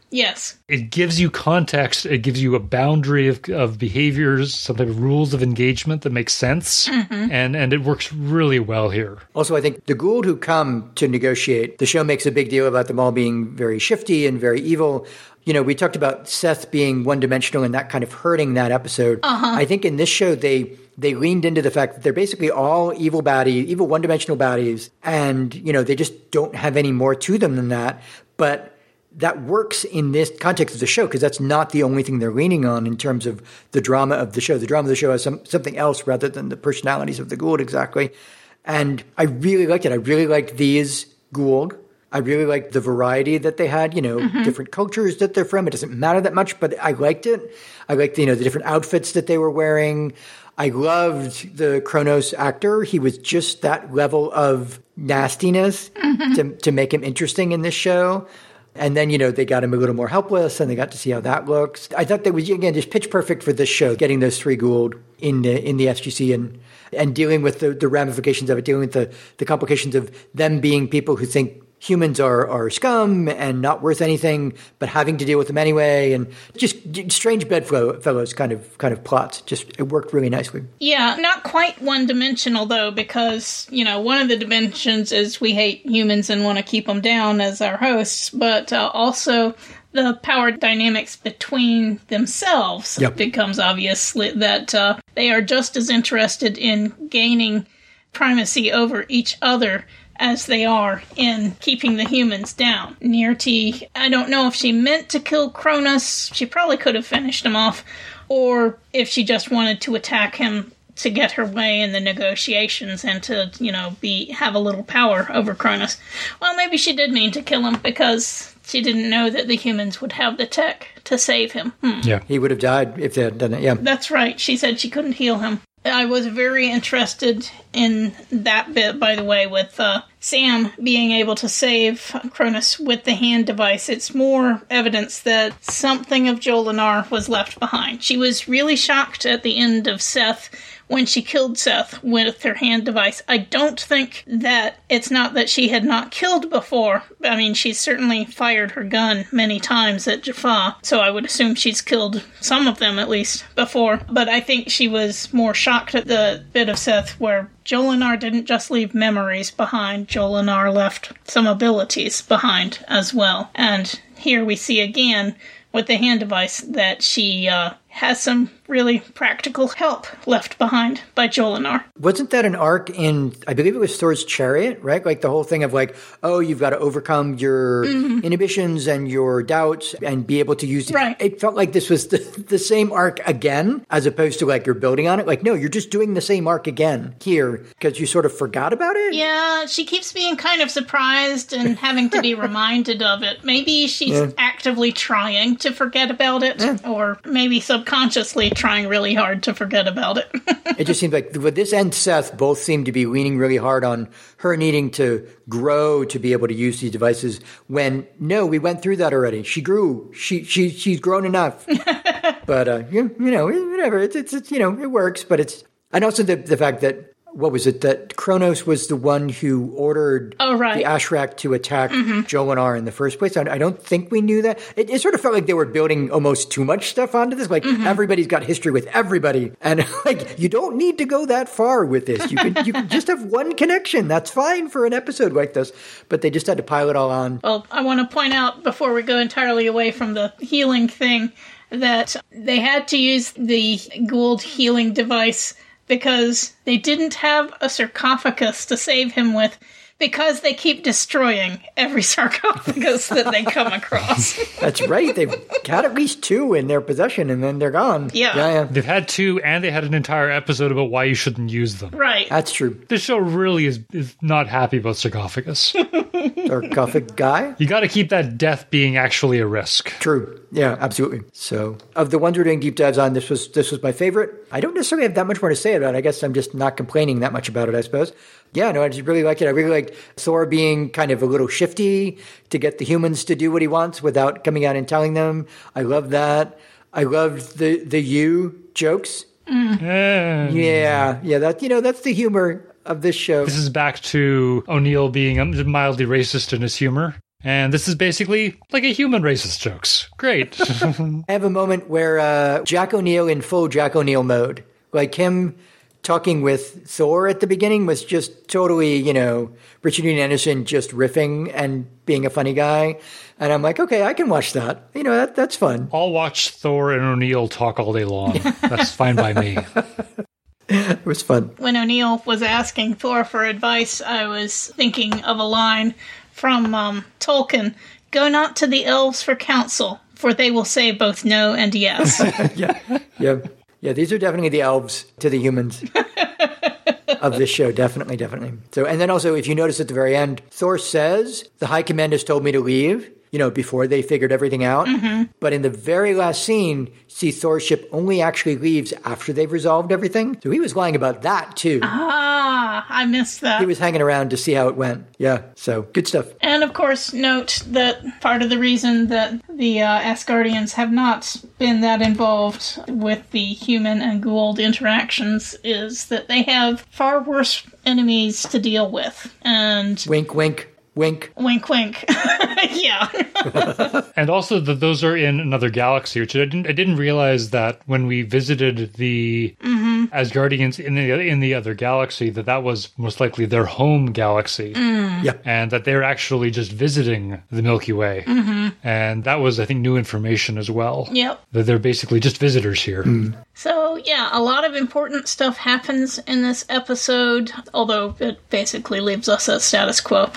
Yes. It gives you context. It gives you a boundary of behaviors, some type of rules of engagement that make sense. And it works really well here. Also, I think the Goa'uld who come to negotiate, the show makes a big deal about them all being very shifty and very evil. You know, we talked about Seth being one-dimensional and that kind of hurting that episode. I think in this show, they leaned into the fact that they're basically all evil baddies, evil one-dimensional baddies, and, you know, they just don't have any more to them than that. But that works in this context of the show because that's not the only thing they're leaning on in terms of the drama of the show. The drama of the show has something else rather than the personalities of the Goa'uld exactly. And I really liked it. I really liked these Goa'uld. I really liked the variety that they had, you know, different cultures that they're from. It doesn't matter that much, but I liked it. I liked, you know, the different outfits that they were wearing. I loved the Kronos actor. He was just that level of nastiness to make him interesting in this show. And then, you know, they got him a little more helpless and they got to see how that looks. I thought that was, again, just pitch perfect for this show, getting those three Goa'uld in the SGC and dealing with the ramifications of it, dealing with the complications of them being people who think humans are scum and not worth anything, but having to deal with them anyway, and just strange bedfellows kind of plots. Just it worked really nicely. Yeah, not quite one-dimensional though, because you know one of the dimensions is we hate humans and want to keep them down as our hosts, but also the power dynamics between themselves becomes obvious that they are just as interested in gaining primacy over each other as they are in keeping the humans down. Nearty, I don't know if she meant to kill Kronos. She probably could have finished him off, or if she just wanted to attack him to get her way in the negotiations and to, you know, have a little power over Kronos. Well, maybe she did mean to kill him because she didn't know that the humans would have the tech to save him. Yeah, he would have died if they had done it, yeah. That's right. She said she couldn't heal him. I was very interested in that bit, by the way, with Sam being able to save Kronos with the hand device. It's more evidence that something of Jolinar was left behind. She was really shocked at the end of Seth when she killed Seth with her hand device. I don't think that it's not that she had not killed before. I mean, she's certainly fired her gun many times at Jaffa, so I would assume she's killed some of them at least before. But I think she was more shocked at the bit of Seth where Jolinar didn't just leave memories behind. Jolinar left some abilities behind as well. And here we see again with the hand device that she has some really practical help left behind by Jolinar. Wasn't that an arc in, I believe it was Thor's Chariot, right? Like the whole thing of like, oh, you've got to overcome your inhibitions and your doubts and be able to use it. Right. It felt like this was the same arc again, as opposed to like you're building on it. Like, no, you're just doing the same arc again here because you sort of forgot about it. Yeah, she keeps being kind of surprised and having to be reminded of it. Maybe she's actively trying to forget about it, or maybe subconsciously trying really hard to forget about it. It just seems like with this and Seth both seem to be leaning really hard on her needing to grow to be able to use these devices when, no, we went through that already. She grew. She's grown enough. But, you know, whatever. It's you know, it works. But it's, and also the fact that, what was it, that Kronos was the one who ordered the Ashrak to attack Jolinar in the first place. I don't think we knew that. It sort of felt like they were building almost too much stuff onto this. Like everybody's got history with everybody. And like, you don't need to go that far with this. You can just have one connection. That's fine for an episode like this. But they just had to pile it all on. Well, I want to point out before we go entirely away from the healing thing that they had to use the Goa'uld healing device because they didn't have a sarcophagus to save him with, because they keep destroying every sarcophagus that they come across. That's right. They've got at least 2 in their possession, and then they're gone. Yeah. They've had 2, and they had an entire episode about why you shouldn't use them. Right. That's true. This show really is not happy about sarcophagus. Sarcophagi? You got to keep that death being actually a risk. True. Yeah, absolutely. So, of the ones we're doing deep dives on, this was my favorite. I don't necessarily have that much more to say about it. I guess I'm just not complaining that much about it, I suppose. Yeah, no, I just really like it. I really liked Thor being kind of a little shifty to get the humans to do what he wants without coming out and telling them. I love that. I loved the you jokes. Yeah, that, you know, that's the humor of this show. This is back to O'Neill being mildly racist in his humor. And this is basically like a human racist jokes. Great. I have a moment where Jack O'Neill in full Jack O'Neill mode, like him talking with Thor at the beginning was just totally, Richard Dean Anderson just riffing and being a funny guy. And I'm like, okay, I can watch that. That's fun. I'll watch Thor and O'Neill talk all day long. That's fine by me. It was fun. When O'Neill was asking Thor for advice, I was thinking of a line from Tolkien, "Go not to the elves for counsel, for they will say both no and yes." Yeah, these are definitely the elves to the humans of this show. Definitely. So, and then also, if you notice at the very end, Thor says, the High Command has told me to leave, before they figured everything out. Mm-hmm. But in the very last scene, see Thor's ship only actually leaves after they've resolved everything. So he was lying about that, too. Ah, I missed that. He was hanging around to see how it went. Yeah, so good stuff. And of course, note that part of the reason that the Asgardians have not been that involved with the human and Goa'uld interactions is that they have far worse enemies to deal with. And wink, wink. Wink. Wink, wink. Yeah. And also that those are in another galaxy, which I didn't realize that when we visited the Asgardians in the other galaxy, that was most likely their home galaxy. Yeah. And that they're actually just visiting the Milky Way. Mm-hmm. And that was, I think, new information as well. Yep. That they're basically just visitors here. So, yeah, a lot of important stuff happens in this episode, although it basically leaves us at status quo.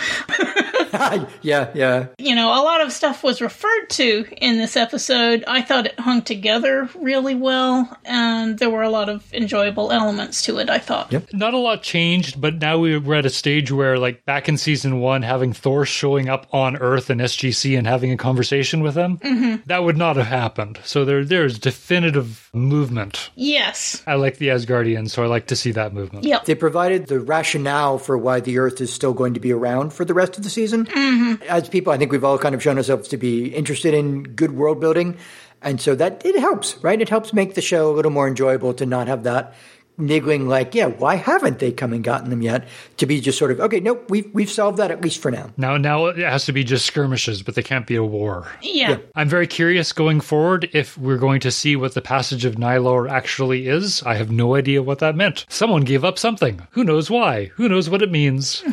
Yeah. A lot of stuff was referred to in this episode. I thought it hung together really well, and there were a lot of enjoyable elements to it, I thought. Yep. Not a lot changed, but now we're at a stage where, like, back in season 1, having Thor showing up on Earth and SGC and having a conversation with them, that would not have happened. So there's definitive movement. Yes. I like the Asgardians, so I like to see that movement. Yep. They provided the rationale for why the Earth is still going to be around for the rest of the season. Mm-hmm. As people, I think we've all kind of shown ourselves to be interested in good world building. And so that it helps, right? It helps make the show a little more enjoyable to not have that niggling like, why haven't they come and gotten them yet? To be just sort of, okay, nope, we've solved that at least for now. Now it has to be just skirmishes, but they can't be a war. Yeah. I'm very curious going forward if we're going to see what the passage of Nylor actually is. I have no idea what that meant. Someone gave up something. Who knows why? Who knows what it means?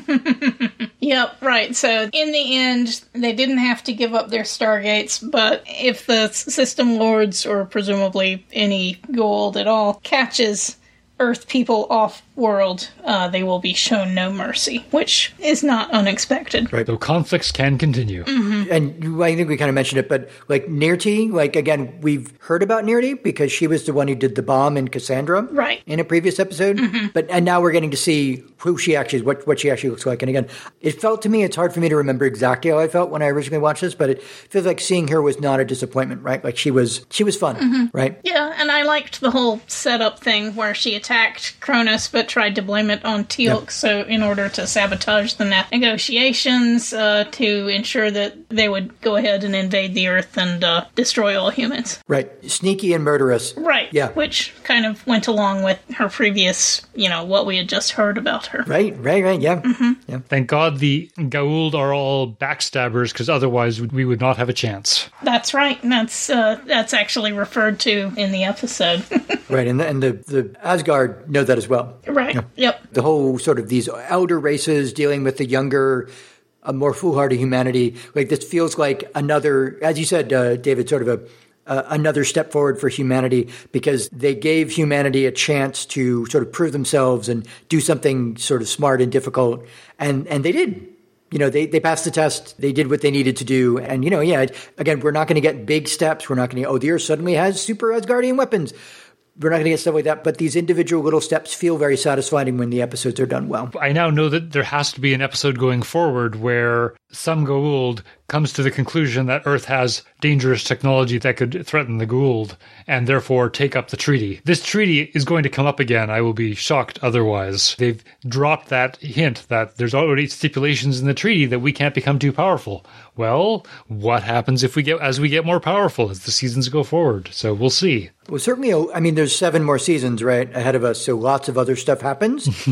Yep, right. So in the end, they didn't have to give up their Stargates, but if the System Lords, or presumably any Goa'uld at all, catches Earth people off-world, they will be shown no mercy, which is not unexpected. Right. So conflicts can continue. Mm-hmm. And I think we kind of mentioned it, but like Nirti, again, we've heard about Nirti because she was the one who did the bomb in Cassandra in a previous episode. Mm-hmm. And now we're getting to see who she actually is, what she actually looks like. And again, it felt to me, it's hard for me to remember exactly how I felt when I originally watched this, but it feels like seeing her was not a disappointment, right? Like she was fun, right? Yeah, and I liked the whole setup thing where she attacked Cronus but tried to blame it on Teal'c, so in order to sabotage the negotiations to ensure that they would go ahead and invade the Earth and destroy all humans. Right. Sneaky and murderous. Right. Yeah. Which kind of went along with her previous, what we had just heard about her. Right, yeah. Mm-hmm. Yeah. Thank God the Goa'uld are all backstabbers, because otherwise we would not have a chance. That's right. And that's actually referred to in the episode. Right, and the Asgard know that as well. Right, yep. The whole sort of these elder races dealing with the younger, more foolhardy humanity, like this feels like another, as you said, David, sort of another step forward for humanity, because they gave humanity a chance to sort of prove themselves and do something sort of smart and difficult, and they did. They passed the test. They did what they needed to do. And, again, we're not going to get big steps. We're not going to, the Earth suddenly has super Asgardian weapons. We're not going to get stuff like that, but these individual little steps feel very satisfying when the episodes are done well. I now know that there has to be an episode going forward where some Goa'uld comes to the conclusion that Earth has dangerous technology that could threaten the Goa'uld, and therefore take up the treaty. This treaty is going to come up again. I will be shocked otherwise. They've dropped that hint that there's already stipulations in the treaty that we can't become too powerful. Well, what happens if we get more powerful as the seasons go forward? So we'll see. Well, certainly, there's 7 more seasons, right, ahead of us, so lots of other stuff happens.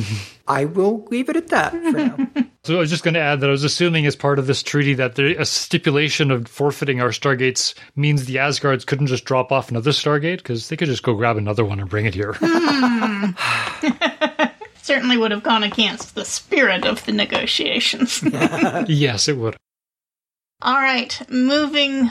I will leave it at that for now. So I was just going to add that I was assuming as part of this treaty that a stipulation of forfeiting our Stargates means the Asgards couldn't just drop off another Stargate, because they could just go grab another one and bring it here. Certainly would have gone against the spirit of the negotiations. Yes, it would. All right, moving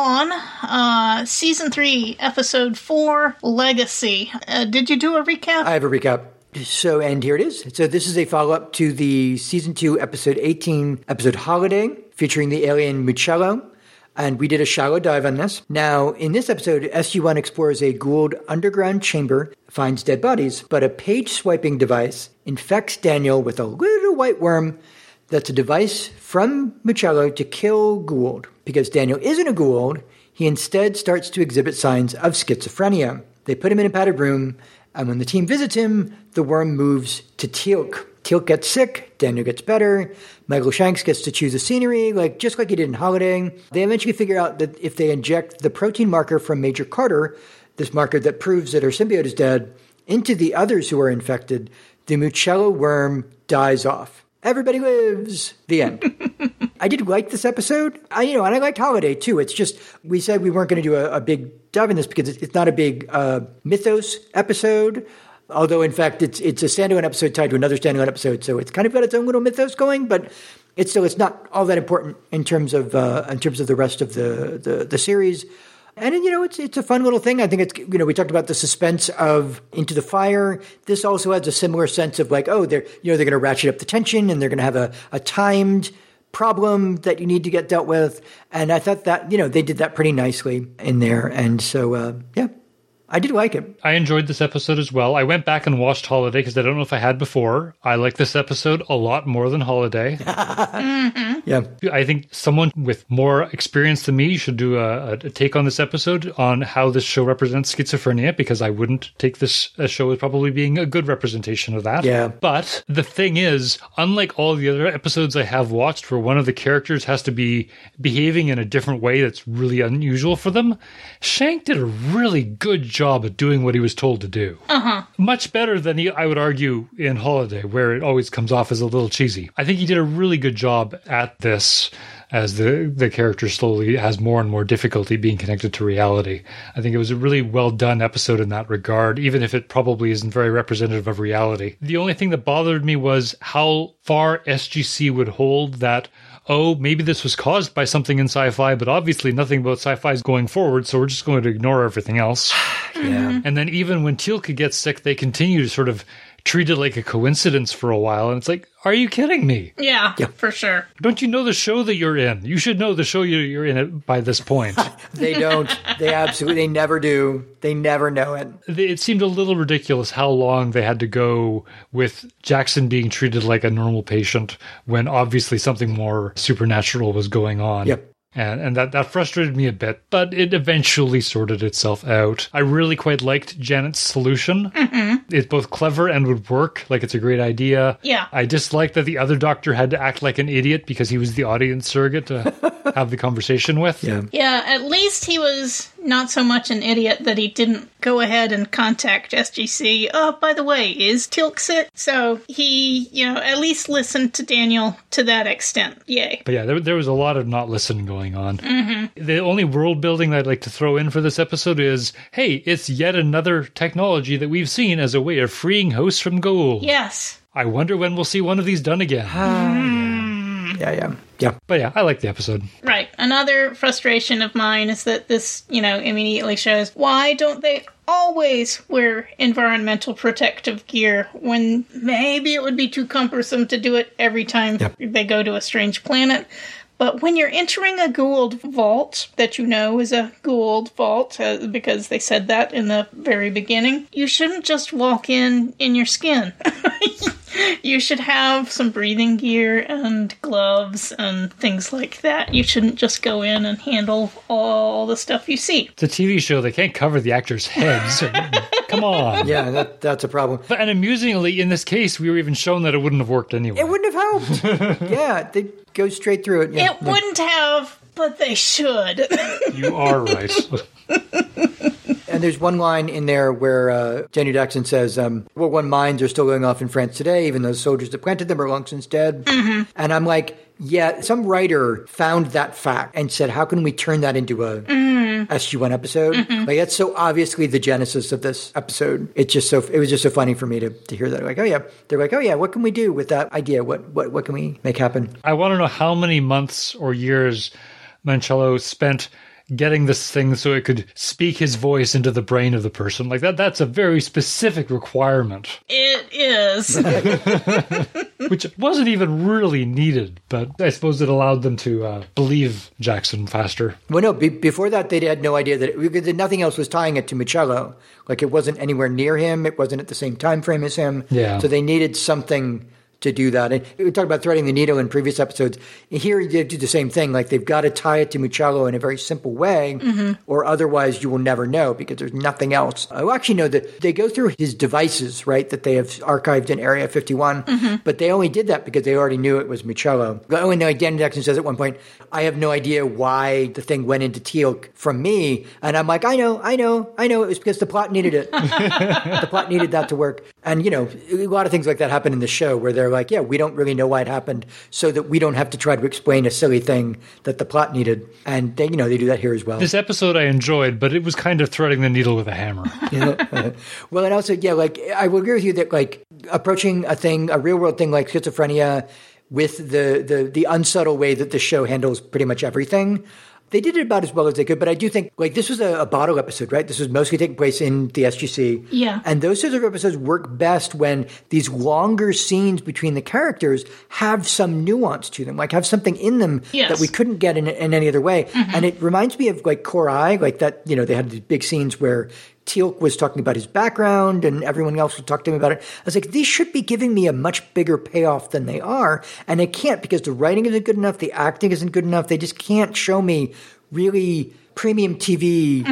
on. Season 3, Episode 4, Legacy. Did you do a recap? I have a recap. So, and here it is. So this is a follow-up to the Season 2, Episode 18, episode Holiday, featuring the alien Mucello. And we did a shallow dive on this. Now, in this episode, SG-1 explores a Goa'uld underground chamber, finds dead bodies, but a page-swiping device infects Daniel with a little white worm that's a device from Mucello to kill Goa'uld. Because Daniel isn't a Goa'uld, he instead starts to exhibit signs of schizophrenia. They put him in a padded room, and when the team visits him, the worm moves to Teal'c. Teal'c gets sick, Daniel gets better, Michael Shanks gets to choose a scenery, just like he did in Holiday. They eventually figure out that if they inject the protein marker from Major Carter, this marker that proves that her symbiote is dead, into the others who are infected, the Mucello worm dies off. Everybody lives. The end. I did like this episode. And I liked Holiday too. It's just, we said we weren't going to do a big dive in this because it's not a big mythos episode. Although, in fact, it's a standalone episode tied to another standalone episode. So it's kind of got its own little mythos going, but it's not all that important in terms of the rest of the series. And, it's a fun little thing. I think it's, we talked about the suspense of Into the Fire. This also has a similar sense of they're going to ratchet up the tension and they're going to have a timed problem that you need to get dealt with. And I thought that, they did that pretty nicely in there. And so, I did like it. I enjoyed this episode as well. I went back and watched Holiday because I don't know if I had before. I like this episode a lot more than Holiday. Mm-hmm. Yeah. I think someone with more experience than me should do a take on this episode on how this show represents schizophrenia, because I wouldn't take this show as probably being a good representation of that. Yeah. But the thing is, unlike all the other episodes I have watched where one of the characters has to be behaving in a different way that's really unusual for them, Shank did a really good job at doing what he was told to do. Much better than I would argue in Holiday, where it always comes off as a little cheesy. I think he did a really good job at this as the character slowly has more and more difficulty being connected to reality. I think it was a really well done episode in that regard, even if it probably isn't very representative of reality. The only thing that bothered me was how far SGC would hold that, maybe this was caused by something in sci-fi, but obviously nothing about sci-fi is going forward, so we're just going to ignore everything else. Yeah. And then even when Teal'c gets sick, they continue to sort of treat it like a coincidence for a while, and it's like, are you kidding me? Yeah, for sure. Don't you know the show that you're in? You should know the show you're in it by this point. They don't. They never do. They never know it. It seemed a little ridiculous how long they had to go with Jackson being treated like a normal patient when obviously something more supernatural was going on. Yep. And that frustrated me a bit, but it eventually sorted itself out. I really quite liked Janet's solution. Mm-hmm. It's both clever and would work. It's a great idea. Yeah. I disliked that the other doctor had to act like an idiot because he was the audience surrogate to have the conversation with. Yeah. Yeah, at least he was not so much an idiot that he didn't go ahead and contact SGC. Oh, by the way, is Teal'c sick? So he, at least listened to Daniel to that extent. Yay. But yeah, there was a lot of not listening going on. Mm-hmm. The only world building that I'd like to throw in for this episode is, hey, it's yet another technology that we've seen as a way of freeing hosts from Goa'uld. Yes. I wonder when we'll see one of these done again. Yeah. But yeah, I like the episode. Right. Another frustration of mine is that this, immediately shows why don't they always wear environmental protective gear when maybe it would be too cumbersome to do it every time they go to a strange planet. But when you're entering a Goa'uld vault that is a Goa'uld vault, because they said that in the very beginning, you shouldn't just walk in your skin. You should have some breathing gear and gloves and things like that. You shouldn't just go in and handle all the stuff you see. It's a TV show. They can't cover the actors' heads. Come on. Yeah, that's a problem. And amusingly, in this case, we were even shown that it wouldn't have worked anyway. It wouldn't have helped. Yeah, they go straight through it. Yeah. It wouldn't have, but they should. You are right. And there's one line in there where Jenny Jackson says, World War I mines are still going off in France today, even though the soldiers that planted them are long since dead. Mm-hmm. And I'm like, yeah, some writer found that fact and said, how can we turn that into a SG-1 episode? Mm-hmm. Like, that's so obviously the genesis of this episode. It was just so funny for me to hear that. Like, oh yeah. They're like, oh yeah, what can we do with that idea? What can we make happen? I want to know how many months or years Mancello spent getting this thing so it could speak his voice into the brain of the person. Like that's a very specific requirement. It is. Which wasn't even really needed, but I suppose it allowed them to believe Jackson faster. Well, no, before that, they had no idea that nothing else was tying it to Mancello. Like, it wasn't anywhere near him. It wasn't at the same time frame as him. Yeah. So they needed something to do that. And we talked about threading the needle in previous episodes. Here, they do the same thing. Like, they've got to tie it to Mancello in a very simple way, or otherwise you will never know because there's nothing else. I actually know that they go through his devices, right, that they have archived in Area 51, but they only did that because they already knew it was Mancello. Oh, and Danny Jackson says at one point, I have no idea why the thing went into Teal'c from me. And I'm like, I know. It was because the plot needed it. The plot needed that to work. And, a lot of things like that happen in the show where they're like, yeah, we don't really know why it happened, so that we don't have to try to explain a silly thing that the plot needed. And they do that here as well. This episode I enjoyed, but it was kind of threading the needle with a hammer. Well, and also, yeah, like, I will agree with you that, like, approaching a real world thing like schizophrenia with the unsubtle way that the show handles pretty much everything, they did it about as well as they could. But I do think, like, this was a bottle episode, right? This was mostly taking place in the SGC. Yeah. And those sorts of episodes work best when these longer scenes between the characters have some nuance to them, like have something in them that we couldn't get in any other way. Mm-hmm. And it reminds me of, like, Core Eye, like that, they had these big scenes where Teal'c was talking about his background and everyone else would talk to him about it. I was like, these should be giving me a much bigger payoff than they are. And they can't because the writing isn't good enough. The acting isn't good enough. They just can't show me really premium TV,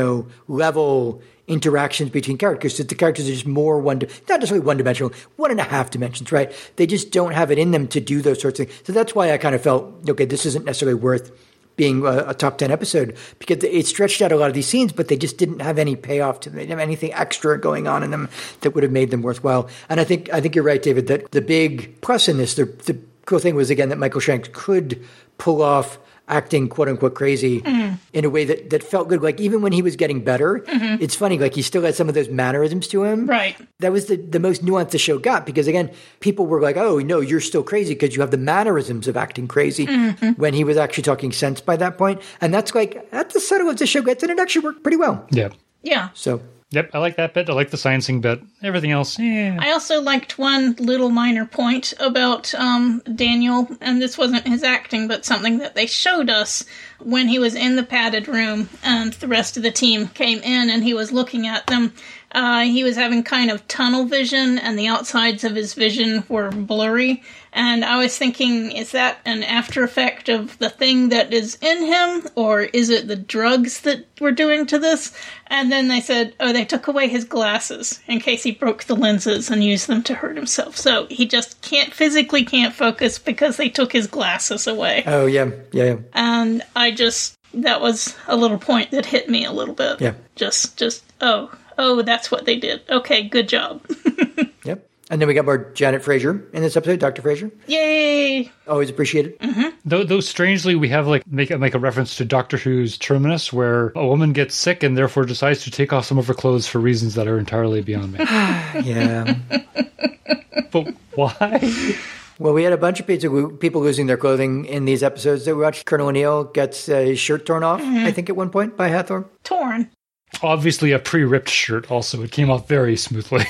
level interactions between characters. So the characters are just more not necessarily one-dimensional, 1.5 dimensions, right? They just don't have it in them to do those sorts of things. So that's why I kind of felt, okay, this isn't necessarily worth being a top 10 episode because it stretched out a lot of these scenes, but they just didn't have any payoff to them. They didn't have anything extra going on in them that would have made them worthwhile. And I think you're right, David, that the big plus in this, the cool thing was, again, that Michael Shanks could pull off acting quote unquote crazy in a way that felt good. Like, even when he was getting better, it's funny, like, he still had some of those mannerisms to him. Right. That was the most nuance the show got because, again, people were like, oh, no, you're still crazy because you have the mannerisms of acting crazy when he was actually talking sense by that point. And that's the subtle as the show gets, and it actually worked pretty well. Yeah. Yeah. So. Yep, I like that bit. I like the sciencing bit. Everything else, yeah. I also liked one little minor point about Daniel, and this wasn't his acting, but something that they showed us when he was in the padded room and the rest of the team came in and he was looking at them. He was having kind of tunnel vision and the outsides of his vision were blurry. And I was thinking, is that an after effect of the thing that is in him? Or is it the drugs that were doing to this? And then they said, oh, they took away his glasses in case he broke the lenses and used them to hurt himself. So he just physically can't focus because they took his glasses away. Oh, yeah. And that was a little point that hit me a little bit. Yeah. Oh, that's what they did. Okay, good job. Yep. And then we got more Janet Fraser in this episode, Dr. Fraser. Yay! Always appreciated. Mm-hmm. Though strangely, we have make a reference to Doctor Who's Terminus, where a woman gets sick and therefore decides to take off some of her clothes for reasons that are entirely beyond me. Yeah. But why? Well, we had a bunch of people losing their clothing in these episodes that we watched. Colonel O'Neill gets his shirt torn off, I think, at one point by Hathor. Torn. Obviously a pre-ripped shirt also. It came off very smoothly.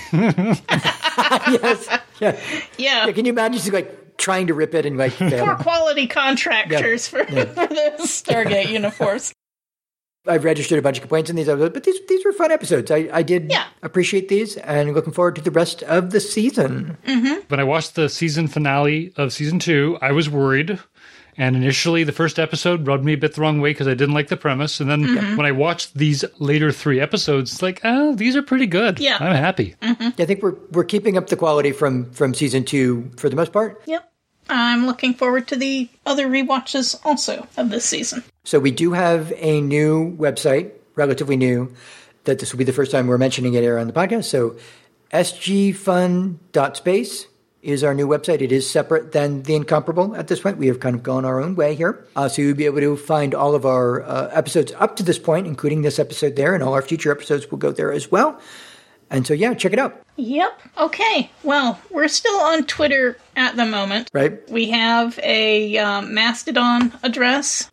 Yes. Yeah. Can you imagine just like trying to rip it and like failing? Poor quality contractors for the Stargate uniforms. I've registered a bunch of complaints in these episodes, but these were fun episodes. I did appreciate these and looking forward to the rest of the season. Mm-hmm. When I watched the season finale of season 2, I was worried. And initially, the first episode rubbed me a bit the wrong way because I didn't like the premise. And then when I watched these later 3 episodes, it's like, these are pretty good. Yeah. I'm happy. Mm-hmm. I think we're keeping up the quality from season 2 for the most part. Yep. I'm looking forward to the other rewatches also of this season. So we do have a new website, relatively new, that this will be the first time we're mentioning it here on the podcast. So sgfun.space is our new website. It is separate than The Incomparable at this point. We have kind of gone our own way here. So you'll be able to find all of our episodes up to this point, including this episode there, and all our future episodes will go there as well. And so, yeah, check it out. Yep. Okay. Well, we're still on Twitter at the moment. Right. We have a Mastodon address.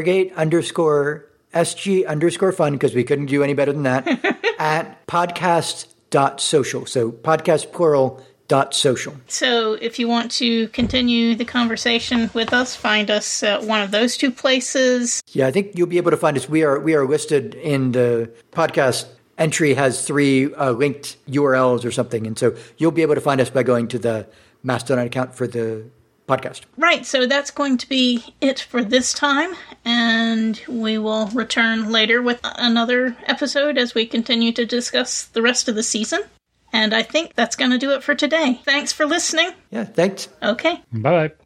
Stargate_SG_fun, because we couldn't do any better than that, at podcast.social. So podcast plural .social. So if you want to continue the conversation with us, find us at one of those two places. Yeah, I think you'll be able to find us. We are listed in the podcast entry, has 3 linked URLs or something. And so you'll be able to find us by going to the Mastodon account for the podcast. Right. So that's going to be it for this time. And we will return later with another episode as we continue to discuss the rest of the season. And I think that's going to do it for today. Thanks for listening. Yeah, thanks. Okay. Bye-bye.